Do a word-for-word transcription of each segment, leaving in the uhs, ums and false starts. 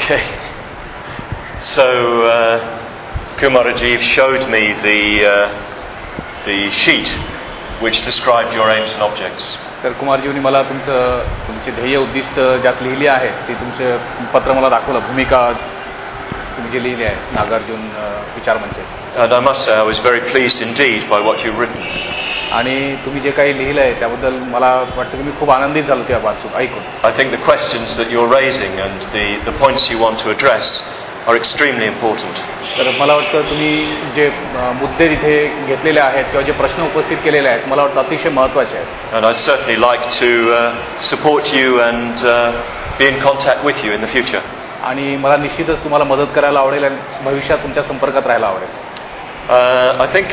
Okay. So uh, Kumar Rajiv showed me the uh, the sheet which described your aims and objects. तर कुमारजींनी मला तुमचं तुमचे ध्येय उद्दिष्ट ज्यात लिहिली आहे ते तुमचे पत्र मला दाखवलं. भूमिका तुम्ही जे लिहिली आहे नागार्जुन विचार मंच. And I must say I was very pleased indeed by what you've written. आणि तुम्ही जे काही लिहिलं आहे त्याबद्दल मला वाटतं की मी खूप आनंदित झालो त्या वाचून ऐकून. I think the questions that you're raising and the the points you want to address are extremely important. तर मला वाटतं तुम्ही जे मुद्दे तिथे घेतलेले आहेत किंवा जे प्रश्न उपस्थित केलेले आहेत मला वाटतं अतिशय महत्त्वाचे आहेत. And I'd certainly like to uh, support you and uh, be in contact with you in the future. आणि मला निश्चितच तुम्हाला मदत करायला आवडेल आणि भविष्यात तुमच्या संपर्कात राहायला आवडेल. Uh, I think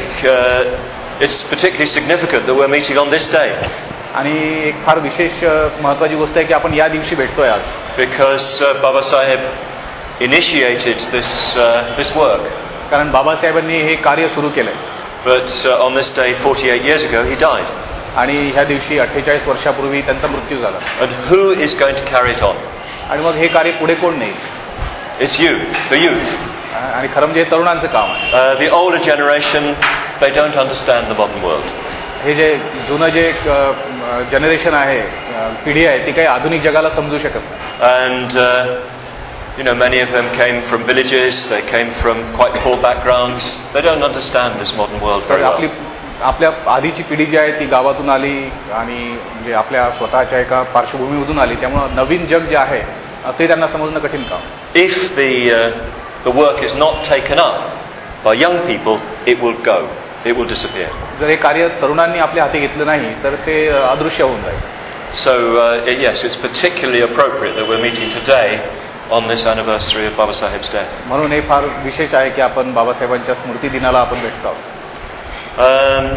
uh, it's particularly significant that we're meeting on this day. आणि एक फार विशेष महत्त्वाची गोष्ट आहे की आपण या दिवशी भेटतोय आज. Because uh, Baba Sahib initiated this uh, this work. कारण बाबासाहेबांनी हे कार्य सुरू केलंय. But uh, on this day forty-eight years ago he died. आणि ह्या दिवशी अठ्ठेचाळीस वर्षापूर्वी त्यांचा मृत्यू झाला. And who is going to carry it on? आणि मग हे कार्य पुढे कोण नेईल? It's you, the youth. आणि खरं म्हणजे तरुणांचं काम आहे. Uh, the older generation, they don't understand the modern world. हे जे जुनं जे जनरेशन आहे पिढी आहे ती काही आधुनिक जगाला समजू शकत नाही. And uh, you know, many of them came from villages, they came from quite poor backgrounds. They don't understand this modern world very well. आपली आपल्या आधीची पिढी जी आहे ती गावातून आली आणि म्हणजे आपल्या स्वतःच्या एका पार्श्वभूमीमधून आली त्यामुळे नवीन जग जे आहे ते त्यांना समजणं कठीण काम. If the uh, the work is not taken up by young people, it will go. It will disappear. जर हे कार्य तरुणांनी आपल्या हाती घेतलं नाही तर ते अदृश्य होऊन जाईल. So uh, yes, it's particularly appropriate that we're meeting today on this anniversary of Baba Sahib's death. म्हणून हे फार विशेष आहे की आपण बाबासाहेबांच्या स्मृती दिनाला आपण भेटतो आहोत. Um,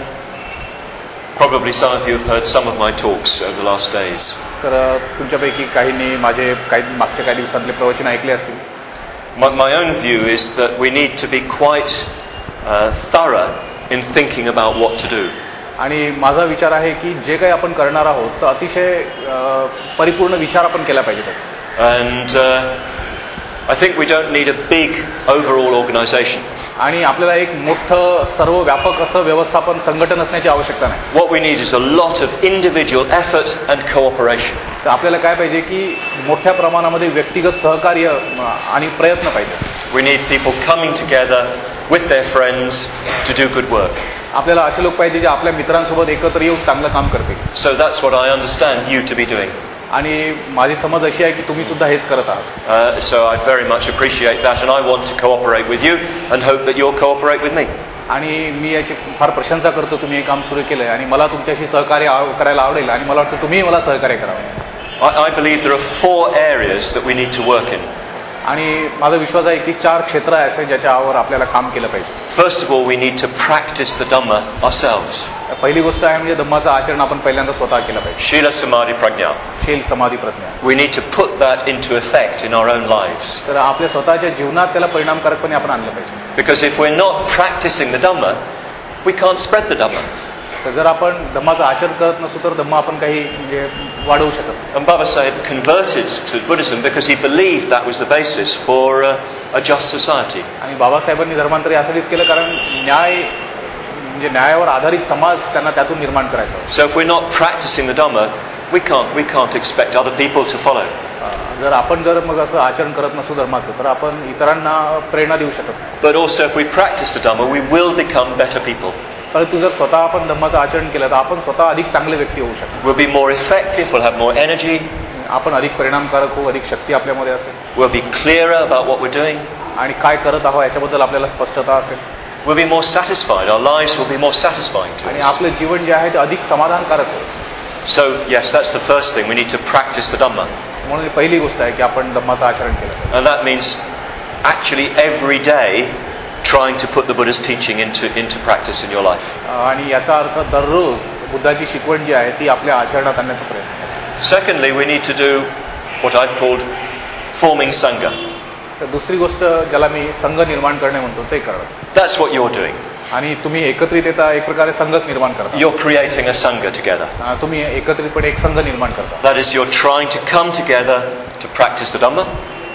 probably some of you have heard some of my talks over the last days. तर तुमच्यापैकी काहींनी माझे काही मागच्या काही दिवसांतले प्रवचन ऐकले असतील. My, my own view is that we need to be quite uh, thorough in thinking about what to do. आणि माझा विचार आहे की जे काही आपण करणार आहोत तर अतिशय परिपूर्ण विचार आपण केला पाहिजे. And uh, I think we don't need a big overall organization. आणि आपल्याला एक मोठं सर्व व्यापक असं व्यवस्थापन संघटन असण्याची आवश्यकता नाही. What we need is a lot of individual effort and cooperation. तर आपल्याला काय पाहिजे की मोठ्या प्रमाणामध्ये व्यक्तिगत सहकार्य आणि प्रयत्न पाहिजे. We need people coming together with their friends to do good work. आपल्याला असे लोक पाहिजे जे आपल्या मित्रांसोबत एकत्र येऊन चांगलं काम करतील. So that's what I understand you to be doing. आणि माझी समज अशी आहे की तुम्ही सुद्धा हेच करत आहात. Uh, so I very much appreciate that and I want to cooperate with you and hope that you'll cooperate with me. आणि मी याची फार प्रशंसा करतो तुम्ही हे काम सुरू केलंय आणि मला तुमच्याशी सहकार्य करायला आवडेल आणि मला वाटतं तुम्ही मला सहकार्य करावं. I, I believe there are four areas that we need to work in. आणि माझा विश्वास आहे की चार क्षेत्र आहेत ज्याच्यावर आपल्याला काम केलं पाहिजे. First of all, we need to practice the Dhamma ourselves. पहिली गोष्ट आहे म्हणजे धम्माचं आचरण आपण पहिल्यांदा स्वतः केलं पाहिजे. Shila Samadhi Prajna. शील समाधी Pragya. We need to put that into effect in our own lives. तर आपल्या स्वतःच्या जीवनात त्याला परिणामकारकपणे आपण आणलं पाहिजे. Because if we're not practicing the Dhamma, we can't spread the Dhamma. तर जर आपण धम्माचं आचरण करत नसू तर धम्मा आपण काही म्हणजे वाढवू शकत नाही. And Baba Sahib converted to Buddhism because he believed that was the basis for uh, a just society. आणि बाबासाहेबांनी धर्मांतर यासाठीच केलं कारण न्याय म्हणजे न्यायावर आधारित समाज त्यांना त्यातून निर्माण करायचा होता. So if we're not practicing the Dhamma, we can't we can't expect other people to follow. जर आपण जर मग असं आचरण करत नसू धर्माचं तर आपण इतरांना प्रेरणा देऊ शकत नाही. But also if we practice the Dhamma, we will become better people. परंतु जर स्वतः आपण धम्माचं आचरण केलं तर आपण स्वतः अधिक चांगले व्यक्ती होऊ शकतो. We'll be more effective, we'll have more energy. आपण अधिक परिणामकारक होऊ, अधिक शक्ती आपल्यामध्ये असेल. We'll be clearer about what we're doing. आणि काय करत आहोत याच्याबद्दल आपल्याला स्पष्टता असेल. We'll be more satisfied. Our lives will be more satisfying to आणि us. आपलं जीवन जे आहे ते अधिक समाधानकारक होईल. So yes, that's the first thing. We need to practice the Dhamma. म्हणून पहिली गोष्ट आहे की आपण धम्माचं आचरण केलं. And that means actually every day trying to put the Buddha's teaching into into practice in your life. आणि याचा अर्थ दररोज बुद्धाची शिकवण जी आहे ती आपल्या आचरणात आणण्याचा प्रयत्न. Secondly, we need to do what I've called forming sangha. तर दुसरी गोष्ट ज्याला मी संघ निर्माण करणे म्हणतो ते करणं. That's what you're doing. आणि तुम्ही एकत्रित येता एक प्रकारे संघच निर्माण करता. You're creating a sangha together. तुम्ही एकत्रितपणे एक संघ निर्माण करता. That is, you're trying to come together to practice the Dhamma.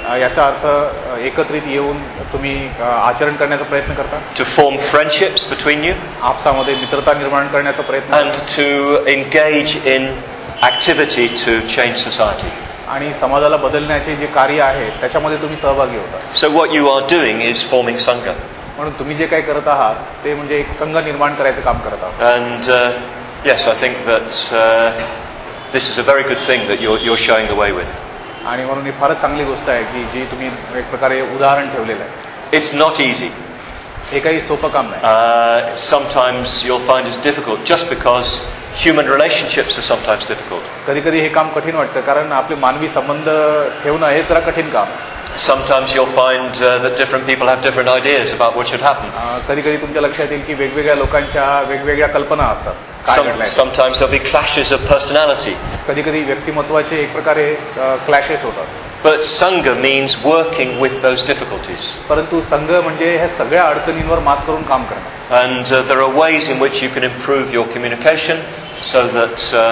याचा अर्थ एकत्रित येऊन तुम्ही आचरण करण्याचा प्रयत्न करता, to form friendships between you, आपसामध्ये मित्रता निर्माण करण्याचा प्रयत्न and to engage in activity to change society. आणि समाजाला बदलण्याचे जे कार्य आहे त्याच्यामध्ये तुम्ही सहभागी होता. So what you are doing is forming Sangha. म्हणून तुम्ही जे काही करत आहात ते म्हणजे एक संघ निर्माण करायचं काम करत आहात. And uh, yes, I think that uh, this is a very good thing that you're, you're showing the way with. आणि म्हणून ही फारच चांगली गोष्ट आहे की जी तुम्ही एक प्रकारे उदाहरण ठेवलेलं आहे. It's not easy. हे काही सोपं काम नाही. Uh, sometimes you'll find it's difficult just because human relationships are sometimes difficult. कधी कधी हे काम कठीण वाटतं कारण आपले मानवी संबंध ठेवणं हे जरा कठीण काम. Sometimes you'll find uh, that different people have different ideas about what should happen. कधी कधी तुमच्या लक्षात येईल की वेगवेगळ्या लोकांच्या वेगवेगळ्या कल्पना असतात. Some, sometimes there'll be clashes of personality. कधी कधी व्यक्तिमत्वाचे एक प्रकारे क्लॅशेस होतात. But Sangha means working with those difficulties. परंतु संघ म्हणजे ह्या सगळ्या अडचणींवर मात करून काम करणं. And uh, there are ways in which you can improve your communication so that uh,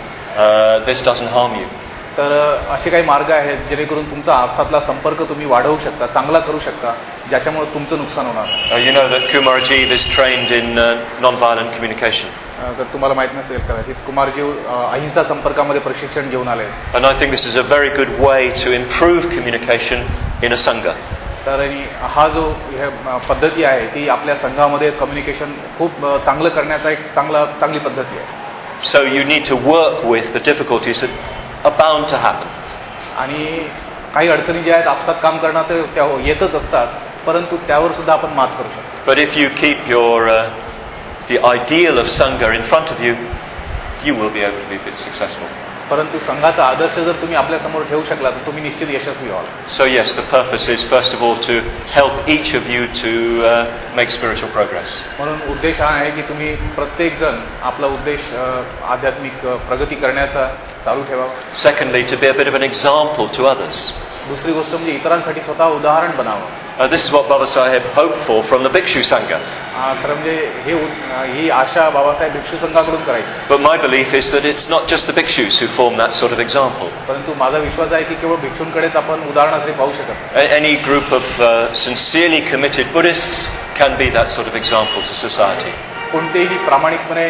uh, this doesn't harm you. तर असे काही मार्ग आहेत जेणेकरून तुमचा आपसातला संपर्क तुम्ही वाढवू शकता, चांगला करू शकता, ज्याच्यामुळे तुमचं नुकसान होणार नाही. Uh, you know that Kumarajit is trained in uh, non-violent communication. तर तुम्हाला माहित नसेल कदाचित कुमारजीव अहिंसा संपर्कामध्ये प्रशिक्षण घेऊन आले. And I think this is a very good way to improve communication in a Sangha. तर हा जो पद्धती आहे ती आपल्या संघामध्ये कम्युनिकेशन खूप चांगलं करण्याचा एक चांगला चांगली पद्धती आहे. So you need to work with the difficulties that are bound to happen. आणि काही अडचणी ज्या आहेत आपसात काम करणं ते त्या येतच असतात, परंतु त्यावर सुद्धा आपण मात करू शकतो. But if you keep your uh, the ideal of Sangha in front of you, you will be able to be successful. परंतु संघाचा आदर्श जर तुम्ही आपल्या समोर ठेवू शकला तर तुम्ही निश्चित यशस्वी व्हाल. So yes, the purpose is first of all to help each of you to uh, make spiritual progress. म्हणून उद्देश हा आहे की तुम्ही प्रत्येक जण आपला उद्देश आध्यात्मिक प्रगती करण्याचा चालू ठेवा. Secondly, to be a bit of an example to others. दुसरी गोष्ट म्हणजे इतरांसाठी स्वतः उदाहरण बनावं. Uh, this is what Baba Sahib hoped for from the Bhikshu Sangha. खरं म्हणजे हे ही आशा बाबासाहेब भिक्षू संघाकडून करायची. But my belief is that it's not just the bhikshus who form that sort of example. परंतु माझा विश्वास आहे की केवळ भिक्षूंकडेच आपण उदाहरणासाठी पाहू शकत नाही. Any group of uh, sincerely committed Buddhists can be that sort of example to society. कोणतेही प्रामाणिकपणे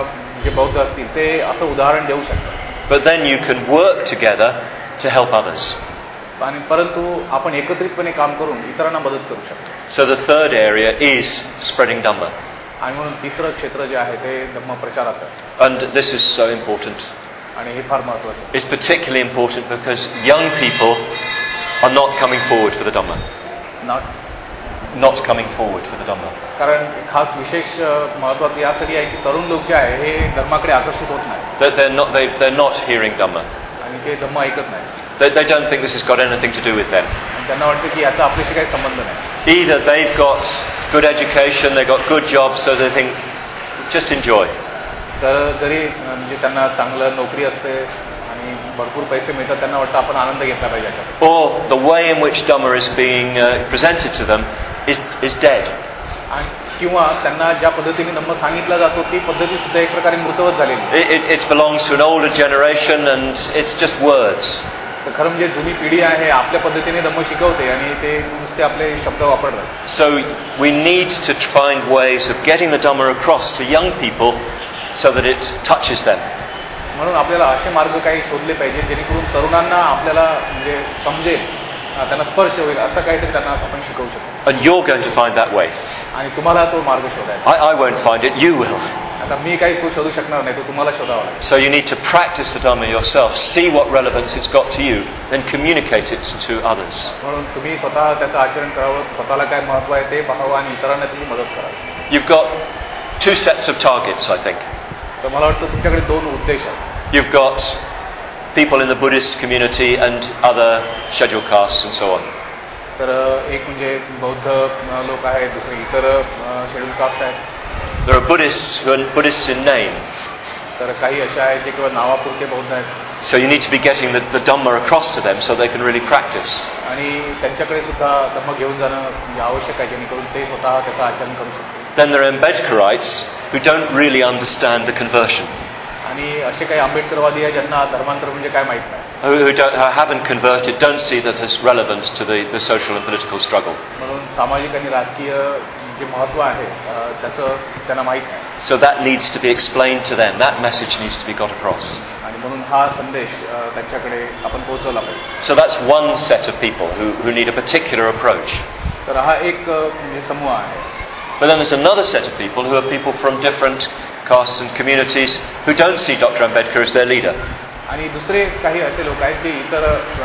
जे बौद्ध असतील ते असं उदाहरण देऊ शकतात. But then you can work together to help others. आणि परंतु आपण एकत्रितपणे काम करून इतरांना मदत करू शकतो. So the third area is spreading Dhamma. आणि म्हणून तिसरं क्षेत्र जे आहे ते धम्म प्रचाराचं. And this is so important. आणि हे फार महत्त्वाचं आहे. It's particularly important because young people are not coming forward for the Dhamma. Not not coming forward for the Dhamma. कारण खास विशेष महत्त्वाचं यासाठी आहे की तरुण लोक जे आहे हे धर्माकडे आकर्षित होत नाही. That they're not they they're not hearing Dhamma. आणि ते धम्म ऐकत नाही. They, they don't think this has got anything to do with them. त्यांना वाटतं की याचा आपल्याशी काही संबंध नाही. Either they've got good education, they've got good jobs, so they think just enjoy. तर जरी म्हणजे त्यांना चांगलं नोकरी असते आणि भरपूर पैसे मिळतात त्यांना वाटतं आपण आनंद घेतला पाहिजे. Or the way in which Dhamma is being uh, presented to them is is dead. किंवा त्यांना ज्या पद्धतीने धम्म सांगितला जातो ती पद्धती सुद्धा एक प्रकारे मृतवत झालेली. It, it, it belongs to an older generation and it's just words. तर खरं म्हणजे जुनी पिढी आहे आपल्या पद्धतीने धम्म शिकवते आणि ते नुसते आपले शब्द वापरतात. So we need to find ways of getting the Dhamma across to young people so that it touches them. म्हणून आपल्याला असे मार्ग काही शोधले पाहिजे जेणेकरून तरुणांना आपल्याला म्हणजे समजेल, त्यांना स्पर्श होईल असं काहीतरी त्यांना आपण शिकवू शकतो. And you're going to find that way. आणि तुम्हाला तो मार्ग शोधायचा. I, I won't find it, you will. आता मी काही तो शोधू शकणार नाही, तो तुम्हाला शोधावा लागेल. So you need to practice the Dhamma yourself, see what relevance it's got to you, then communicate it to others. म्हणून तुम्ही स्वतः त्याचं आचरण करावं, स्वतःला काय महत्त्व आहे ते पाहावं आणि इतरांना तुम्ही मदत करावी. You've got two sets of targets, I think. तर मला वाटतं तुमच्याकडे दोन उद्देश आहेत. You've got people in the Buddhist community and other scheduled castes and so on. तर एक म्हणजे बौद्ध लोक आहेत, दुसरे इतर शेड्यूल कास्ट आहेत. There are Buddhists who are Buddhists in name. तर काही अशा आहेत जे केवळ नावापुरते बौद्ध आहेत. So you need to be getting the, the Dhamma across to them so they can really practice. आणि त्यांच्याकडे सुद्धा धम्म घेऊन जाणं म्हणजे आवश्यक आहे जेणेकरून ते स्वतः त्याचं आचरण करू शकतात. Then there are Ambedkarites who don't really understand the conversion. आणि असे काही आंबेडकरवादी आहे ज्यांना धर्मांतर म्हणजे काय माहित नाही, who, who, don't, who haven't converted, don't see that as relevant to the, the social and political struggle. म्हणून सामाजिक आणि राजकीय जे महत्व आहे त्याचं त्यांना माहित नाही. So that needs to be explained to them. That message needs to be got across. आणि म्हणून हा संदेश त्यांच्याकडे आपण पोहोचवला पाहिजे. So that's one set of people who, who need a particular approach. तर हा एक म्हणजे समूह आहे. But then there's another set of people who are people from different castes and communities who don't see Doctor Ambedkar as their leader. आणि दुसरे काही असे लोक आहेत जे इतर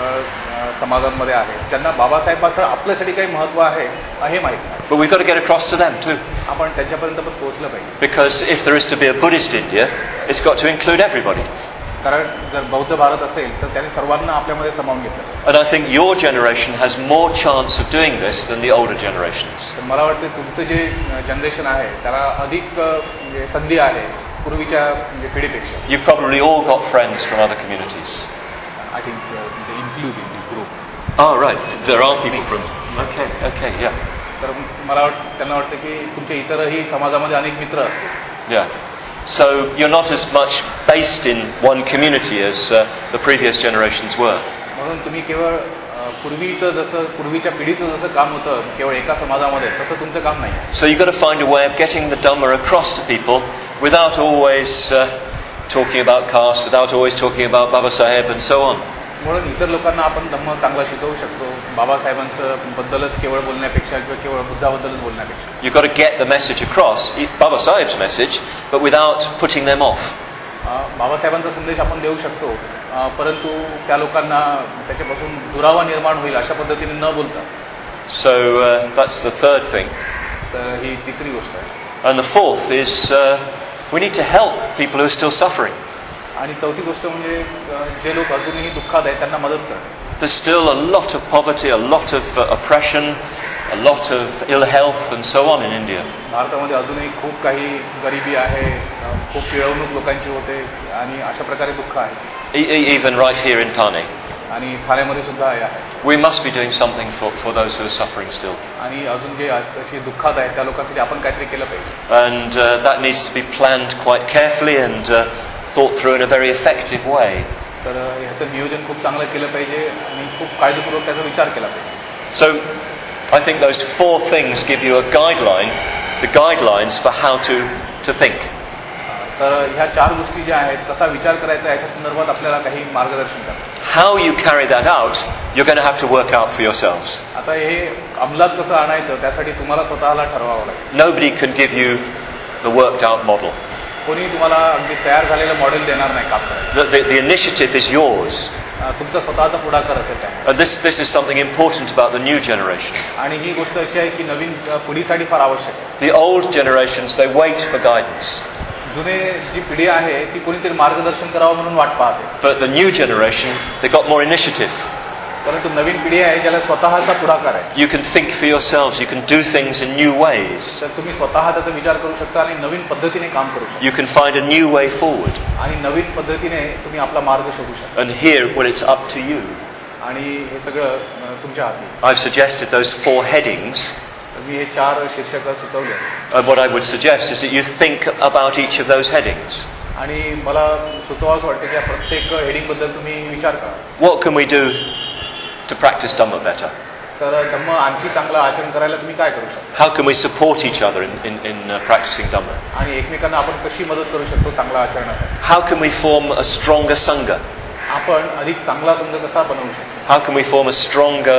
समाजांमध्ये आहेत ज्यांना बाबासाहेबांचं आपल्यासाठी काही महत्व आहे हे माहित नाही. But we've got to get across to them too. आपण त्यांच्यापर्यंत पण पोहोचलं पाहिजे. Because if there is to be a Buddhist India, it's got to include everybody. कारण जर बौद्ध भारत असेल तर त्याने सर्वांना आपल्यामध्ये सामावून घेतलं. And I think your generation has more chance of doing this than the older generations. तर मला वाटतं तुमचं जे जनरेशन आहे त्याला अधिक म्हणजे संधी आहे पूर्वीच्या म्हणजे पिढीपेक्षा. You've probably all got friends from other communities. I think uh, they include in the group. Oh right, there are people from. Okay, okay, yeah. तर मला वाटतं त्यांना वाटतं की तुमच्या इतरही समाजामध्ये अनेक मित्र असतील. Yeah. So you're not as much based in one community as uh, the previous generations were. म्हणून तुम्ही केवळ पूर्वीचं जसं पूर्वीच्या पिढीचं जसं काम होतं केवळ एका समाजामध्ये तसं तुमचं काम नाही. So you've got to find a way of getting the Dhamma across to people without always uh, talking about caste, without always talking about Baba Saheb and so on. म्हणून इतर लोकांना आपण धम्म चांगला शिकवू शकतो बाबासाहेबांचं बद्दलच केवळ बोलण्यापेक्षा किंवा केवळ बुद्धाबद्दलच बोलण्यापेक्षा. You've got to get the message across, Baba Saheb's message, but without putting them off. बाबासाहेबांचा संदेश आपण देऊ शकतो परंतु त्या लोकांना त्याच्यापासून दुरावा निर्माण होईल अशा पद्धतीने न बोलता. So uh, that's the third thing. तर ही तिसरी गोष्ट आहे. And the fourth is uh, we need to help people who are still suffering. आणि चौथी गोष्ट म्हणजे जे लोक अजूनही दुःखात आहेत त्यांना मदत करणं. There's still a lot of poverty, a lot of uh, oppression, a lot of ill health and so on in India. भारतामध्ये अजूनही खूप काही गरिबी आहे, खूप पिळवणूक लोकांची होते आणि अशा प्रकारे दुःख आहे. Even right here in Thane. आणि ठाण्यामध्ये सुद्धा आहे. We must be doing something for for those who are suffering still. आणि अजून जे अशी दुःखात आहेत त्या लोकांसाठी आपण काहीतरी केलं पाहिजे. And uh, that needs to be planned quite carefully and uh, thought through in a very effective way. तर ह्याचं नियोजन खूप चांगलं केलं पाहिजे आणि खूप काळजीपूर्वक त्याचा विचार केला पाहिजे. So I think those four things give you a guideline, the guidelines for how to to think. तर ह्या चार गोष्टी ज्या आहेत कसा विचार करायचा याच्या संदर्भात आपल्याला काही मार्गदर्शन करतात. How you carry that out, you're going to have to work out for yourselves. आता हे अंमलात कसं आणायचं त्यासाठी तुम्हाला स्वतःला ठरवावं लागेल. Nobody can give you the worked out model. कोणी तुम्हाला अगदी तयार झालेलं मॉडेल देणार नाही काम करायचं. The, the, the initiative is yours. तुमचा स्वतःचा पुढाकार असेल त्या. And this this is something important about the new generation. आणि ही गोष्ट अशी आहे की नवीन पिढीसाठी फार आवश्यक आहे. The old generations, they wait for guidance. जुने जी पिढी आहे ती कोणीतरी मार्गदर्शन करावं म्हणून वाट पाहते. But the new generation, they got more initiative. परंतु नवीन पिढी आहे ज्याला स्वतःचा पुढाकार आहे. You can think for yourselves. You can do things in new ways. तर तुम्ही स्वतः त्याचा विचार करू शकता आणि नवीन पद्धतीने काम करू शकता. You can find a new way forward. आणि नवीन पद्धतीने तुम्ही आपला मार्ग शोधू शकता. And here, well, it's up to you. आणि हे सगळं तुमच्या हाती. I've suggested those four headings. मी हे चार शीर्षक सुचवले. And what I would suggest is that you think about each of those headings. आणि मला सुचवावंसं वाटतं की या प्रत्येक हेडिंग बद्दल तुम्ही विचार करा. What can we do to practice Dhamma better? तर धम्म आणखी चांगलं आचरण करायला तुम्ही काय करू शकता? How can we support each other in, in, in uh, practicing Dhamma? आणि एकमेकांना आपण कशी मदत करू शकतो चांगलं आचरणासाठी? How can we form a stronger Sangha? आपण अधिक चांगला संघ कसा बनवू शकतो? How can we form a stronger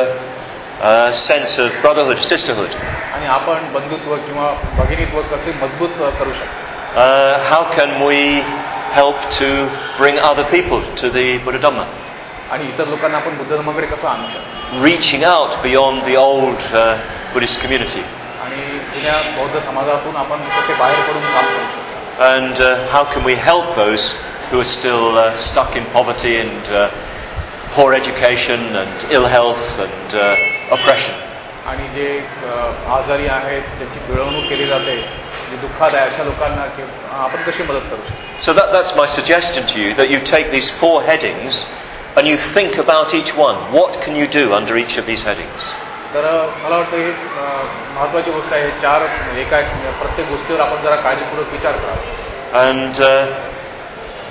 uh, sense of brotherhood, sisterhood? आणि आपण बंधुत्व किंवा भगिनीत्व कसे मजबूत करू शकतो? Uh, how can we help to bring other people to the Buddha Dhamma? आणि इतर लोकांना आपण बुद्ध धर्माकडे कसं आणू शकतो? Reaching out beyond the old uh, Buddhist community. आणि जुन्या बौद्ध समाजातून आपण कसे बाहेर पडून काम करू शकतो? And uh, how can we help those who are still uh, stuck in poverty and uh, poor education and ill health and uh, oppression? आणि जे आजारी आहेत ज्यांची पिळवणूक केली जाते जे दुःखात आहे अशा लोकांना आपण कशी मदत करू शकतो? So that, that's my suggestion to you, that you take these four headings and you think about each one. What can you do under each of these headings? तर मला वाटतं हे महत्त्वाची गोष्ट आहे. चार एका प्रत्येक गोष्टीवर आपण जरा काळजीपूर्वक विचार करावा. And uh,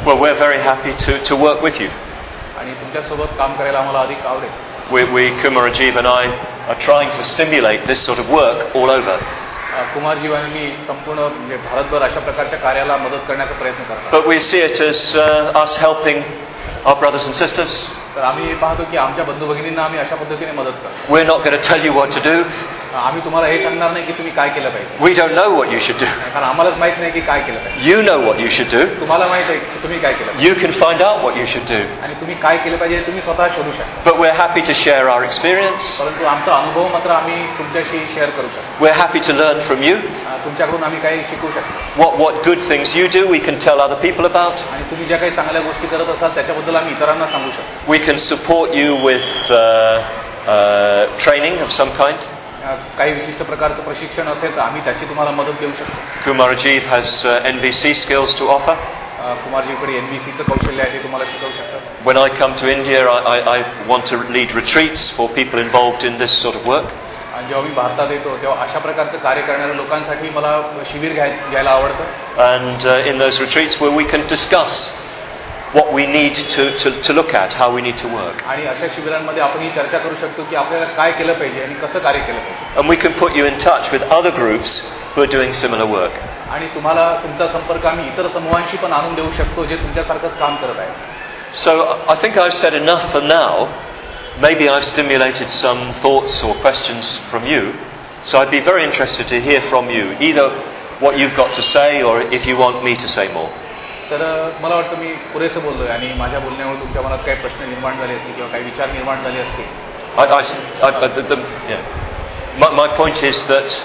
Well, we're very happy to, to work with you. आणि तुमच्यासोबत काम करायला आम्हाला अधिक आवडेल. We, we Kumar Rajiv and I are trying to stimulate this sort of work all over. Kumarajiva आणि मी संपूर्ण म्हणजे भारतभर अशा प्रकारच्या कार्याला मदत करण्याचा प्रयत्न करतो. But we see it as uh, us helping our brothers and sisters. तर आम्ही पाहतो की आमच्या बंधू भगिनींना आम्ही अशा पद्धतीने मदत करतो. We're not going to tell you what to do. आम्ही तुम्हाला हे सांगणार नाही की तुम्ही काय केलं पाहिजे. We don't know what you should do. कारण आम्हालाच माहित नाही की काय केलं पाहिजे. You know what you should do. तुम्हाला माहित आहे की तुम्ही काय केलं पाहिजे. You can find out what you should do. आणि तुम्ही काय केलं पाहिजे तुम्ही स्वतः शोधू शकता. But we're happy to share our experience. परंतु आमचा अनुभव मात्र आम्ही तुमच्याशी शेअर करू शकतो. We're happy to learn from you. तुमच्याकडून आम्ही काही शिकू शकतो. What what good things you do, we can tell other people about. आणि तुम्ही ज्या काही चांगल्या गोष्टी करत असाल त्याच्याबद्दल आम्ही इतरांना सांगू शकतो. We can support you with uh, uh, training of some kind. काही विशिष्ट प्रकारचं प्रशिक्षण असेल तर आम्ही त्याची तुम्हाला मदत देऊ शकतो. Kumar Rajiv has uh, N V C skills to offer. कुमारजीकडे एनबीसीचं कौशल्य आहे ते तुम्हाला शिकवू शकतात. When I come to India, I, I, I want to lead retreats for people involved in this sort of work. आणि जेव्हा मी भारतात येतो तेव्हा अशा प्रकारचं कार्य करणाऱ्या लोकांसाठी मला शिबिर घ्याय घ्यायला आवडतं. And uh, in those retreats where we can discuss what we need to, to, to look at, how we need to work. आणि अशा शिबिरांमध्ये आपण ही चर्चा करू शकतो की आपल्याला काय केलं पाहिजे आणि कसं कार्य केलं पाहिजे. And we can put you in touch with other groups who are doing similar work. आणि तुम्हाला तुमचा संपर्क आम्ही इतर समूहांशी पण आणून देऊ शकतो जे तुमच्यासारखंच काम करत आहेत. So I think I've said enough for now. Maybe I've stimulated some thoughts or questions from you. So I'd be very interested to hear from you, either what you've got to say or if you want me to say more. तर मला वाटतं मी पुरेसं बोललोय आणि माझ्या बोलण्यामुळे तुमच्या मनात काही प्रश्न निर्माण झाले असतील किंवा काही विचार निर्माण झाले असतील. I, I, I, the, the, yeah. my, my point is that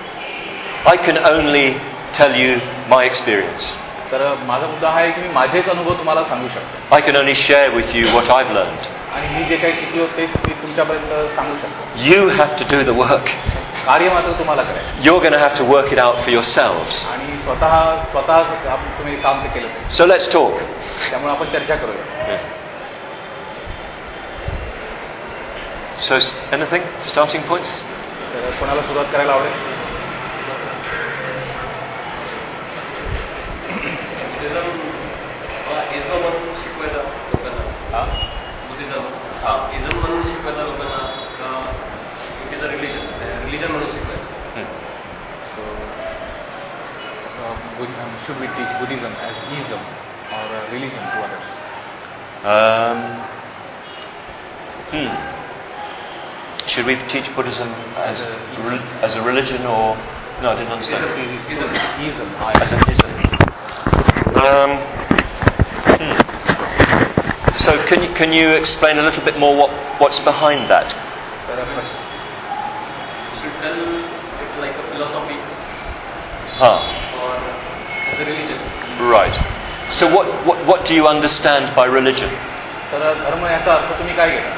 I can only tell you my experience. तर माझा मुद्दा हा आहे की मी माझेच अनुभव तुम्हाला सांगू शकतो. I can only share with you what I've learned. आणि मी जे काही शिकलो ते मी तुमच्यापर्यंत सांगू शकतो. You have to do the work. कार्य मात्र तुम्हाला करायचं. You're going to have to work it out for yourselves. आणि स्वतः स्वतः तुम्ही काम ते केलं पाहिजे. So let's talk. त्यामुळे आपण चर्चा करूया. Yeah. So anything? Starting points? तर कोणाला सुरुवात करायला आवडेल? इझम म्हणून शिकवायचा लोकांना. बुद्धिझम हा इझम म्हणून शिकवायचा लोकांना का it is a religion religion म्हणून शिकवायचं. So should we teach Buddhism as ism or religion to others? Um, hmm. Should we teach Buddhism as a, as a religion or no? I didn't understand. Ism. Ism. As an ism. Um, hmm. So can you can you explain a little bit more what what's behind that? You should tell it like a philosophy. Huh. Or as a religion. Right. So what what what do you understand by religion? तर धर्म याचा अर्थ तुम्ही काय घेता?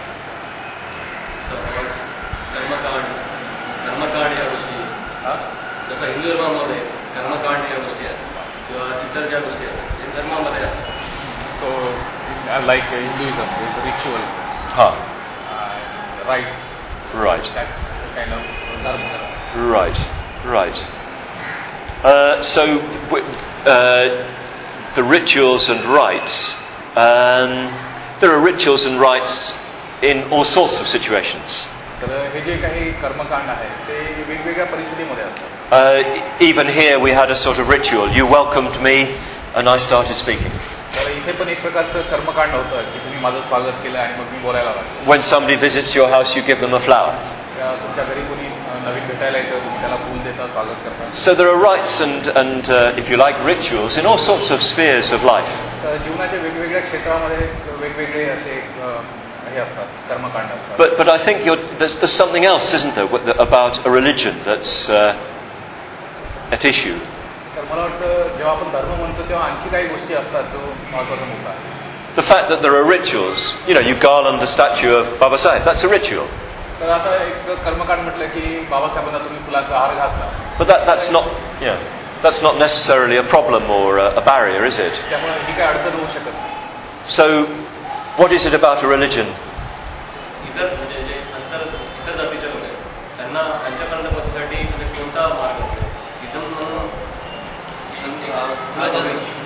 कर्मकांड कर्मकांड या गोष्टी जसं हिंदू धर्मामध्ये कर्मकांड या गोष्टी आहेत किंवा इतर ज्या गोष्टी आहेत ते धर्मामध्ये असतात. So, uh, like uh, Hinduism, there's ritual, Huh. uh, rites. Right. That's the kind of dharma. Right. Right. Uh, so w- uh, the rituals and rites. Um, there are rituals and rites in all sorts of situations. तर हे जे काही कर्मकांड आहे ते वेगवेगळ्या परिस्थितीमध्ये असतात. Uh, even here we had a sort of ritual. You welcomed me and I started speaking. तर इथे पण एक प्रकारचं कर्मकांड होतं की तुम्ही माझं स्वागत केलं आणि मग मी बोलायला लागलो. When somebody visits your house, you give them a flower. तुमच्या घरी कोणी नवीन भेटायला येतं तुम्ही त्याला फूल देता, स्वागत करता. So there are rites and, and uh, if you like, rituals in all sorts of spheres of life. तर जीवनाच्या वेगवेगळ्या क्षेत्रामध्ये वेगवेगळे असे हे असतात, कर्मकांड असतात. But but I think you're, there's there's something else, isn't there, about a religion that's uh, at issue. तर मला वाटतं जेव्हा आपण धर्म म्हणतो तेव्हा आणखी काही गोष्टी असतात जो महत्त्वाचा मुद्दा आहे. The fact that there are rituals, you know, you garland the statue of Baba Sahib, that's a ritual. तर आता एक कर्मकांड म्हटलं की बाबासाहेबांना तुम्ही फुलाचा हार घातला. But that that's not, yeah, that's not necessarily a problem or a, a barrier, is it? त्यामुळे ही काही अडचण होऊ शकत नाही. So, what is it about a religion? इतर म्हणजे जे अंतर इतर जातीचे लोक आहेत त्यांना त्यांच्यापर्यंत पोहोचण्यासाठी म्हणजे कोणता मार्ग आहे? इझम म्हणून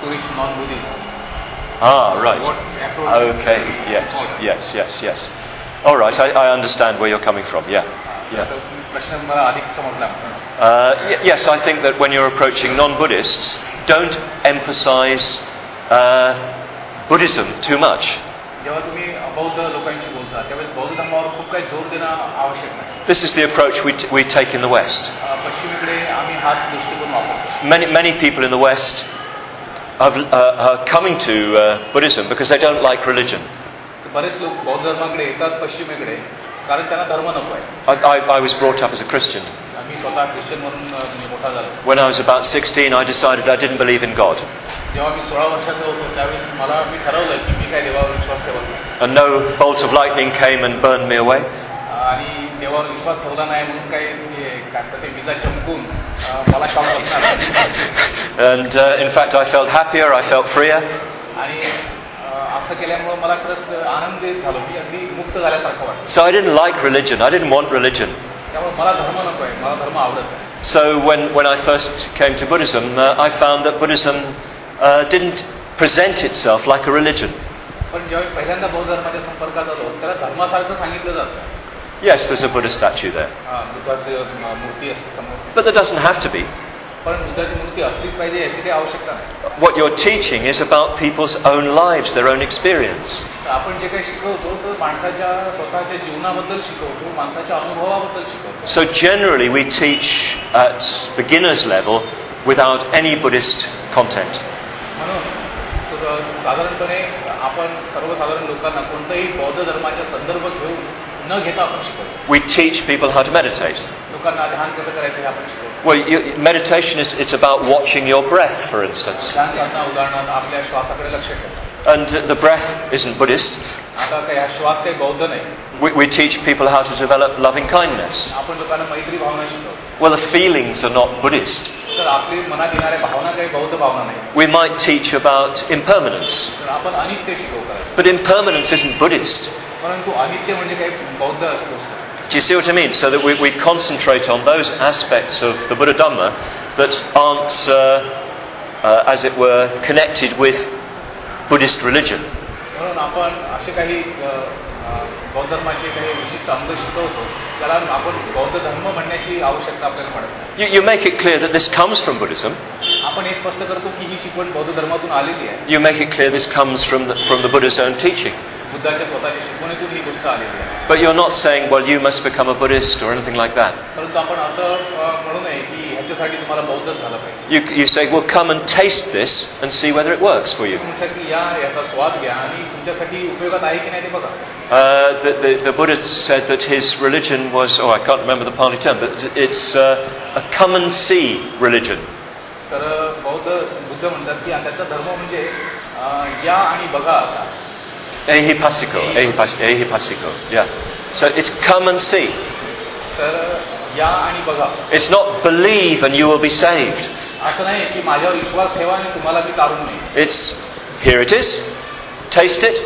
to reach non-Buddhists. Ah, right. What approach? Okay. Yes. Yes. Yes. Yes. All right. I, I understand where you're coming from. Yeah. Yeah. प्रश्न मला अधिक समजला. Uh, y- yes, I think that when you're approaching non-Buddhists, don't emphasize uh, Buddhism too much. जेव्हा तुम्ही बौद्ध लोकांशी बोलता त्यावेळेस बौद्ध धर्मावर खूप काही जोर देणं आवश्यक नाही. This is the approach we, t- we take in the West. अ, पश्चिमेकडे आम्ही हाच दृष्टिकोन वापरतो. Many, many people in the West have, uh, are coming to uh, Buddhism because they don't like religion. बरेच लोक बौद्ध धर्माकडे येतात पश्चिमेकडे कारण त्यांना धर्म नको आहे. I, I, I was brought up as a Christian. मी स्वतः ख्रिश्चन म्हणून अ, मी मोठा झालो. When I was about sixteen, I decided I didn't believe in God. जेव्हा मी सोळा वर्षाचा होतो त्यावेळेस मला मी ठरवलं की मी काय देवावर विश्वास ठेवत नाही. And no bolt of lightning came and burned me away. आणि देवावर विश्वास ठेवला नाही म्हणून काही ते काय म्हणतात ते विजा चमकून अ, मला शॉक बसणार. And uh, in fact, I felt happier, I felt freer. आणि अ, असं केल्यामुळं मला खरंच आनंदित झालो मी अगदी मुक्त झाल्यासारखं वाटतं. So I didn't like religion, I didn't want religion. त्यामुळे मला धर्म नको आहे मला धर्म आवडत नाही. So when, when I first came to Buddhism, uh, I found that Buddhism uh, didn't present itself like a religion. पण जेव्हा मी पहिल्यांदा बौद्ध धर्माच्या संपर्कात आलो त्याला धर्मासारखं सांगितलं जातं. Yes, there's a Buddha statue there. हा, बुद्धाची अ, मूर्ती असते समोर. But there doesn't have to be. पण बुद्धाची मूर्ती असलीच पाहिजे याची काही आवश्यकता नाही. What you're teaching is about people's own lives, their own experience. तर आपण जे काही शिकवतो तर माणसाच्या स्वतःच्या जीवनाबद्दल शिकवतो माणसाच्या अनुभवाबद्दल शिकवतो. So generally we teach at beginner's level without any Buddhist content. म्हणून सुर- साधारणपणे आपण सर्वसाधारण लोकांना कोणत्याही बौद्ध धर्माचा संदर्भ घेऊन न घेता आपण शिकवतो. We teach people how to meditate. लोकांना ध्यान कसं करायचं हे आपण शिकवतो. Well, you, meditation is it's about watching your breath, for instance. ध्यान साधना उदाहरणार्थ आपल्या श्वासाकडे लक्ष ठेवतो. And uh, the breath isn't Buddhist. आता काही हा श्वास काही बौद्ध नाही. We, we teach people how to develop loving kindness. आपण लोकांना मैत्री भावना शिकवतो. Well, the feelings are not Buddhist. तर आपली मनात येणाऱ्या भावना काही बौद्ध भावना नाही. We might teach about impermanence. तर आपण अनित्य शिकवतो. But impermanence isn't Buddhist. परंतु अनित्य म्हणजे काही बौद्ध असतो. Do you see what I mean? So that we, we concentrate on those aspects of the Buddha Dhamma that aren't, uh, uh, as it were, connected with Buddhist religion. म्हणून आपण असे काही अ, अ, बौद्ध धर्माचे काही विशिष्ट अंग शिकवतो त्याला आपण बौद्ध धर्म म्हणण्याची आवश्यकता आपल्याला पडत नाही. You, you make it clear that this comes from Buddhism. आपण हे स्पष्ट करतो की ही शिकवण बौद्ध धर्मातून आलेली आहे. You make it clear this comes from the, from the Buddha's own teaching. बुद्धाच्या स्वतःच्या शिकवणीतून ही गोष्ट आलेली आहे. But you're not saying, well, you must become a Buddhist or anything like that. परंतु आपण असं अ, म्हणू नये की ह्याच्यासाठी तुम्हाला बौद्धच झालं पाहिजे. You, you say, well, come and taste this and see whether it works for you. तुमच्यासाठी या याचा स्वाद घ्या आणि तुमच्यासाठी उपयोगात आहे की नाही ते बघा. Uh, the, the, the Buddha said that his religion was, oh, I can't remember the Pali term, but it's uh, a come and see religion. तर बौद्ध बुद्ध म्हणतात की त्याचा धर्म म्हणजे अ, या आणि बघा असा. Ehipassiko, ehipassiko, ehipassiko, yeah. So it's come and see. तर या आणि बघा. It's not believe and you will be saved. असं नाही की माझ्यावर विश्वास ठेवा आणि तुम्हाला मी तारून नाही. It's, here it is, taste it,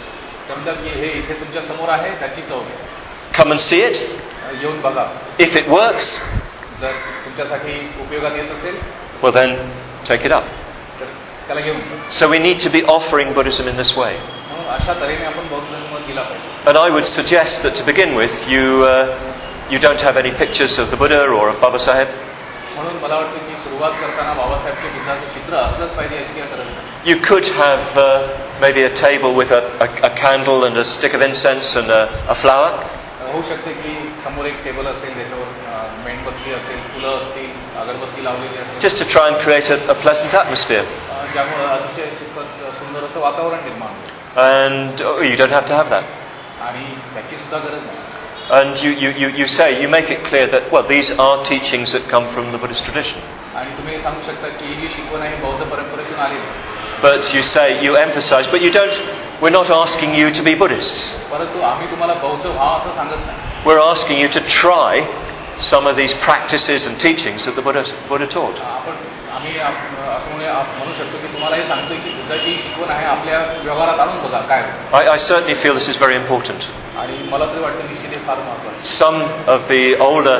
समजा की हे इथे तुमच्या समोर आहे त्याची चव घ्या. come and see it. येऊन बघा. If it works, जर तुमच्यासाठी उपयोगात येत असेल well then take it up. तर त्याला घेऊन जा. So we need to be offering Buddhism in this way. म्हणून अशा तऱ्हेने आपण बौद्ध धर्म दिला पाहिजे. And I would suggest that to begin with, you uh, you don't have any pictures of the Buddha or of Baba Sahib. म्हणून मला वाटतं की सुरुवात करताना बाबासाहेबचे बुद्धाचं चित्र असलंच पाहिजे याची काही गरज नाही. You could have uh, maybe a table with a, a, a candle and a stick of incense and a, a flower. होऊ शकते की समोर एक टेबल असेल त्याच्यावर अ, मेणबत्ती असेल फुलं असतील अगरबत्ती लावलेली असेल Just to try and create a, a pleasant atmosphere. अ, ज्यामुळे अतिशय सुखद सुंदर असं वातावरण निर्माण होईल. And oh, you don't have to have that. आणि त्याची सुद्धा गरज नाही. And you, you, you, you say, you make it clear that, well, these are teachings that come from the Buddhist tradition. आणि तुम्ही सांगू शकता की ही जी शिकवण आहे बौद्ध परंपरेतून आलेली आहे. But you say, you emphasize, but you don't, we're not asking you to be Buddhists. परंतु आम्ही तुम्हाला बौद्ध व्हा असं सांगत नाही. We're asking you to try some of these practices and teachings that the Buddha, Buddha taught. आपण आम्ही आप- असं म्हणू म्हणू शकतो की तुम्हाला हे सांगतोय की बुद्धाची ही शिकवण आहे आपल्या व्यवहारात आणून बघा काय होतं. I, I certainly feel this is very important. आणि मला तरी वाटतं निश्चित हे फार महत्त्वाचं. Some of the older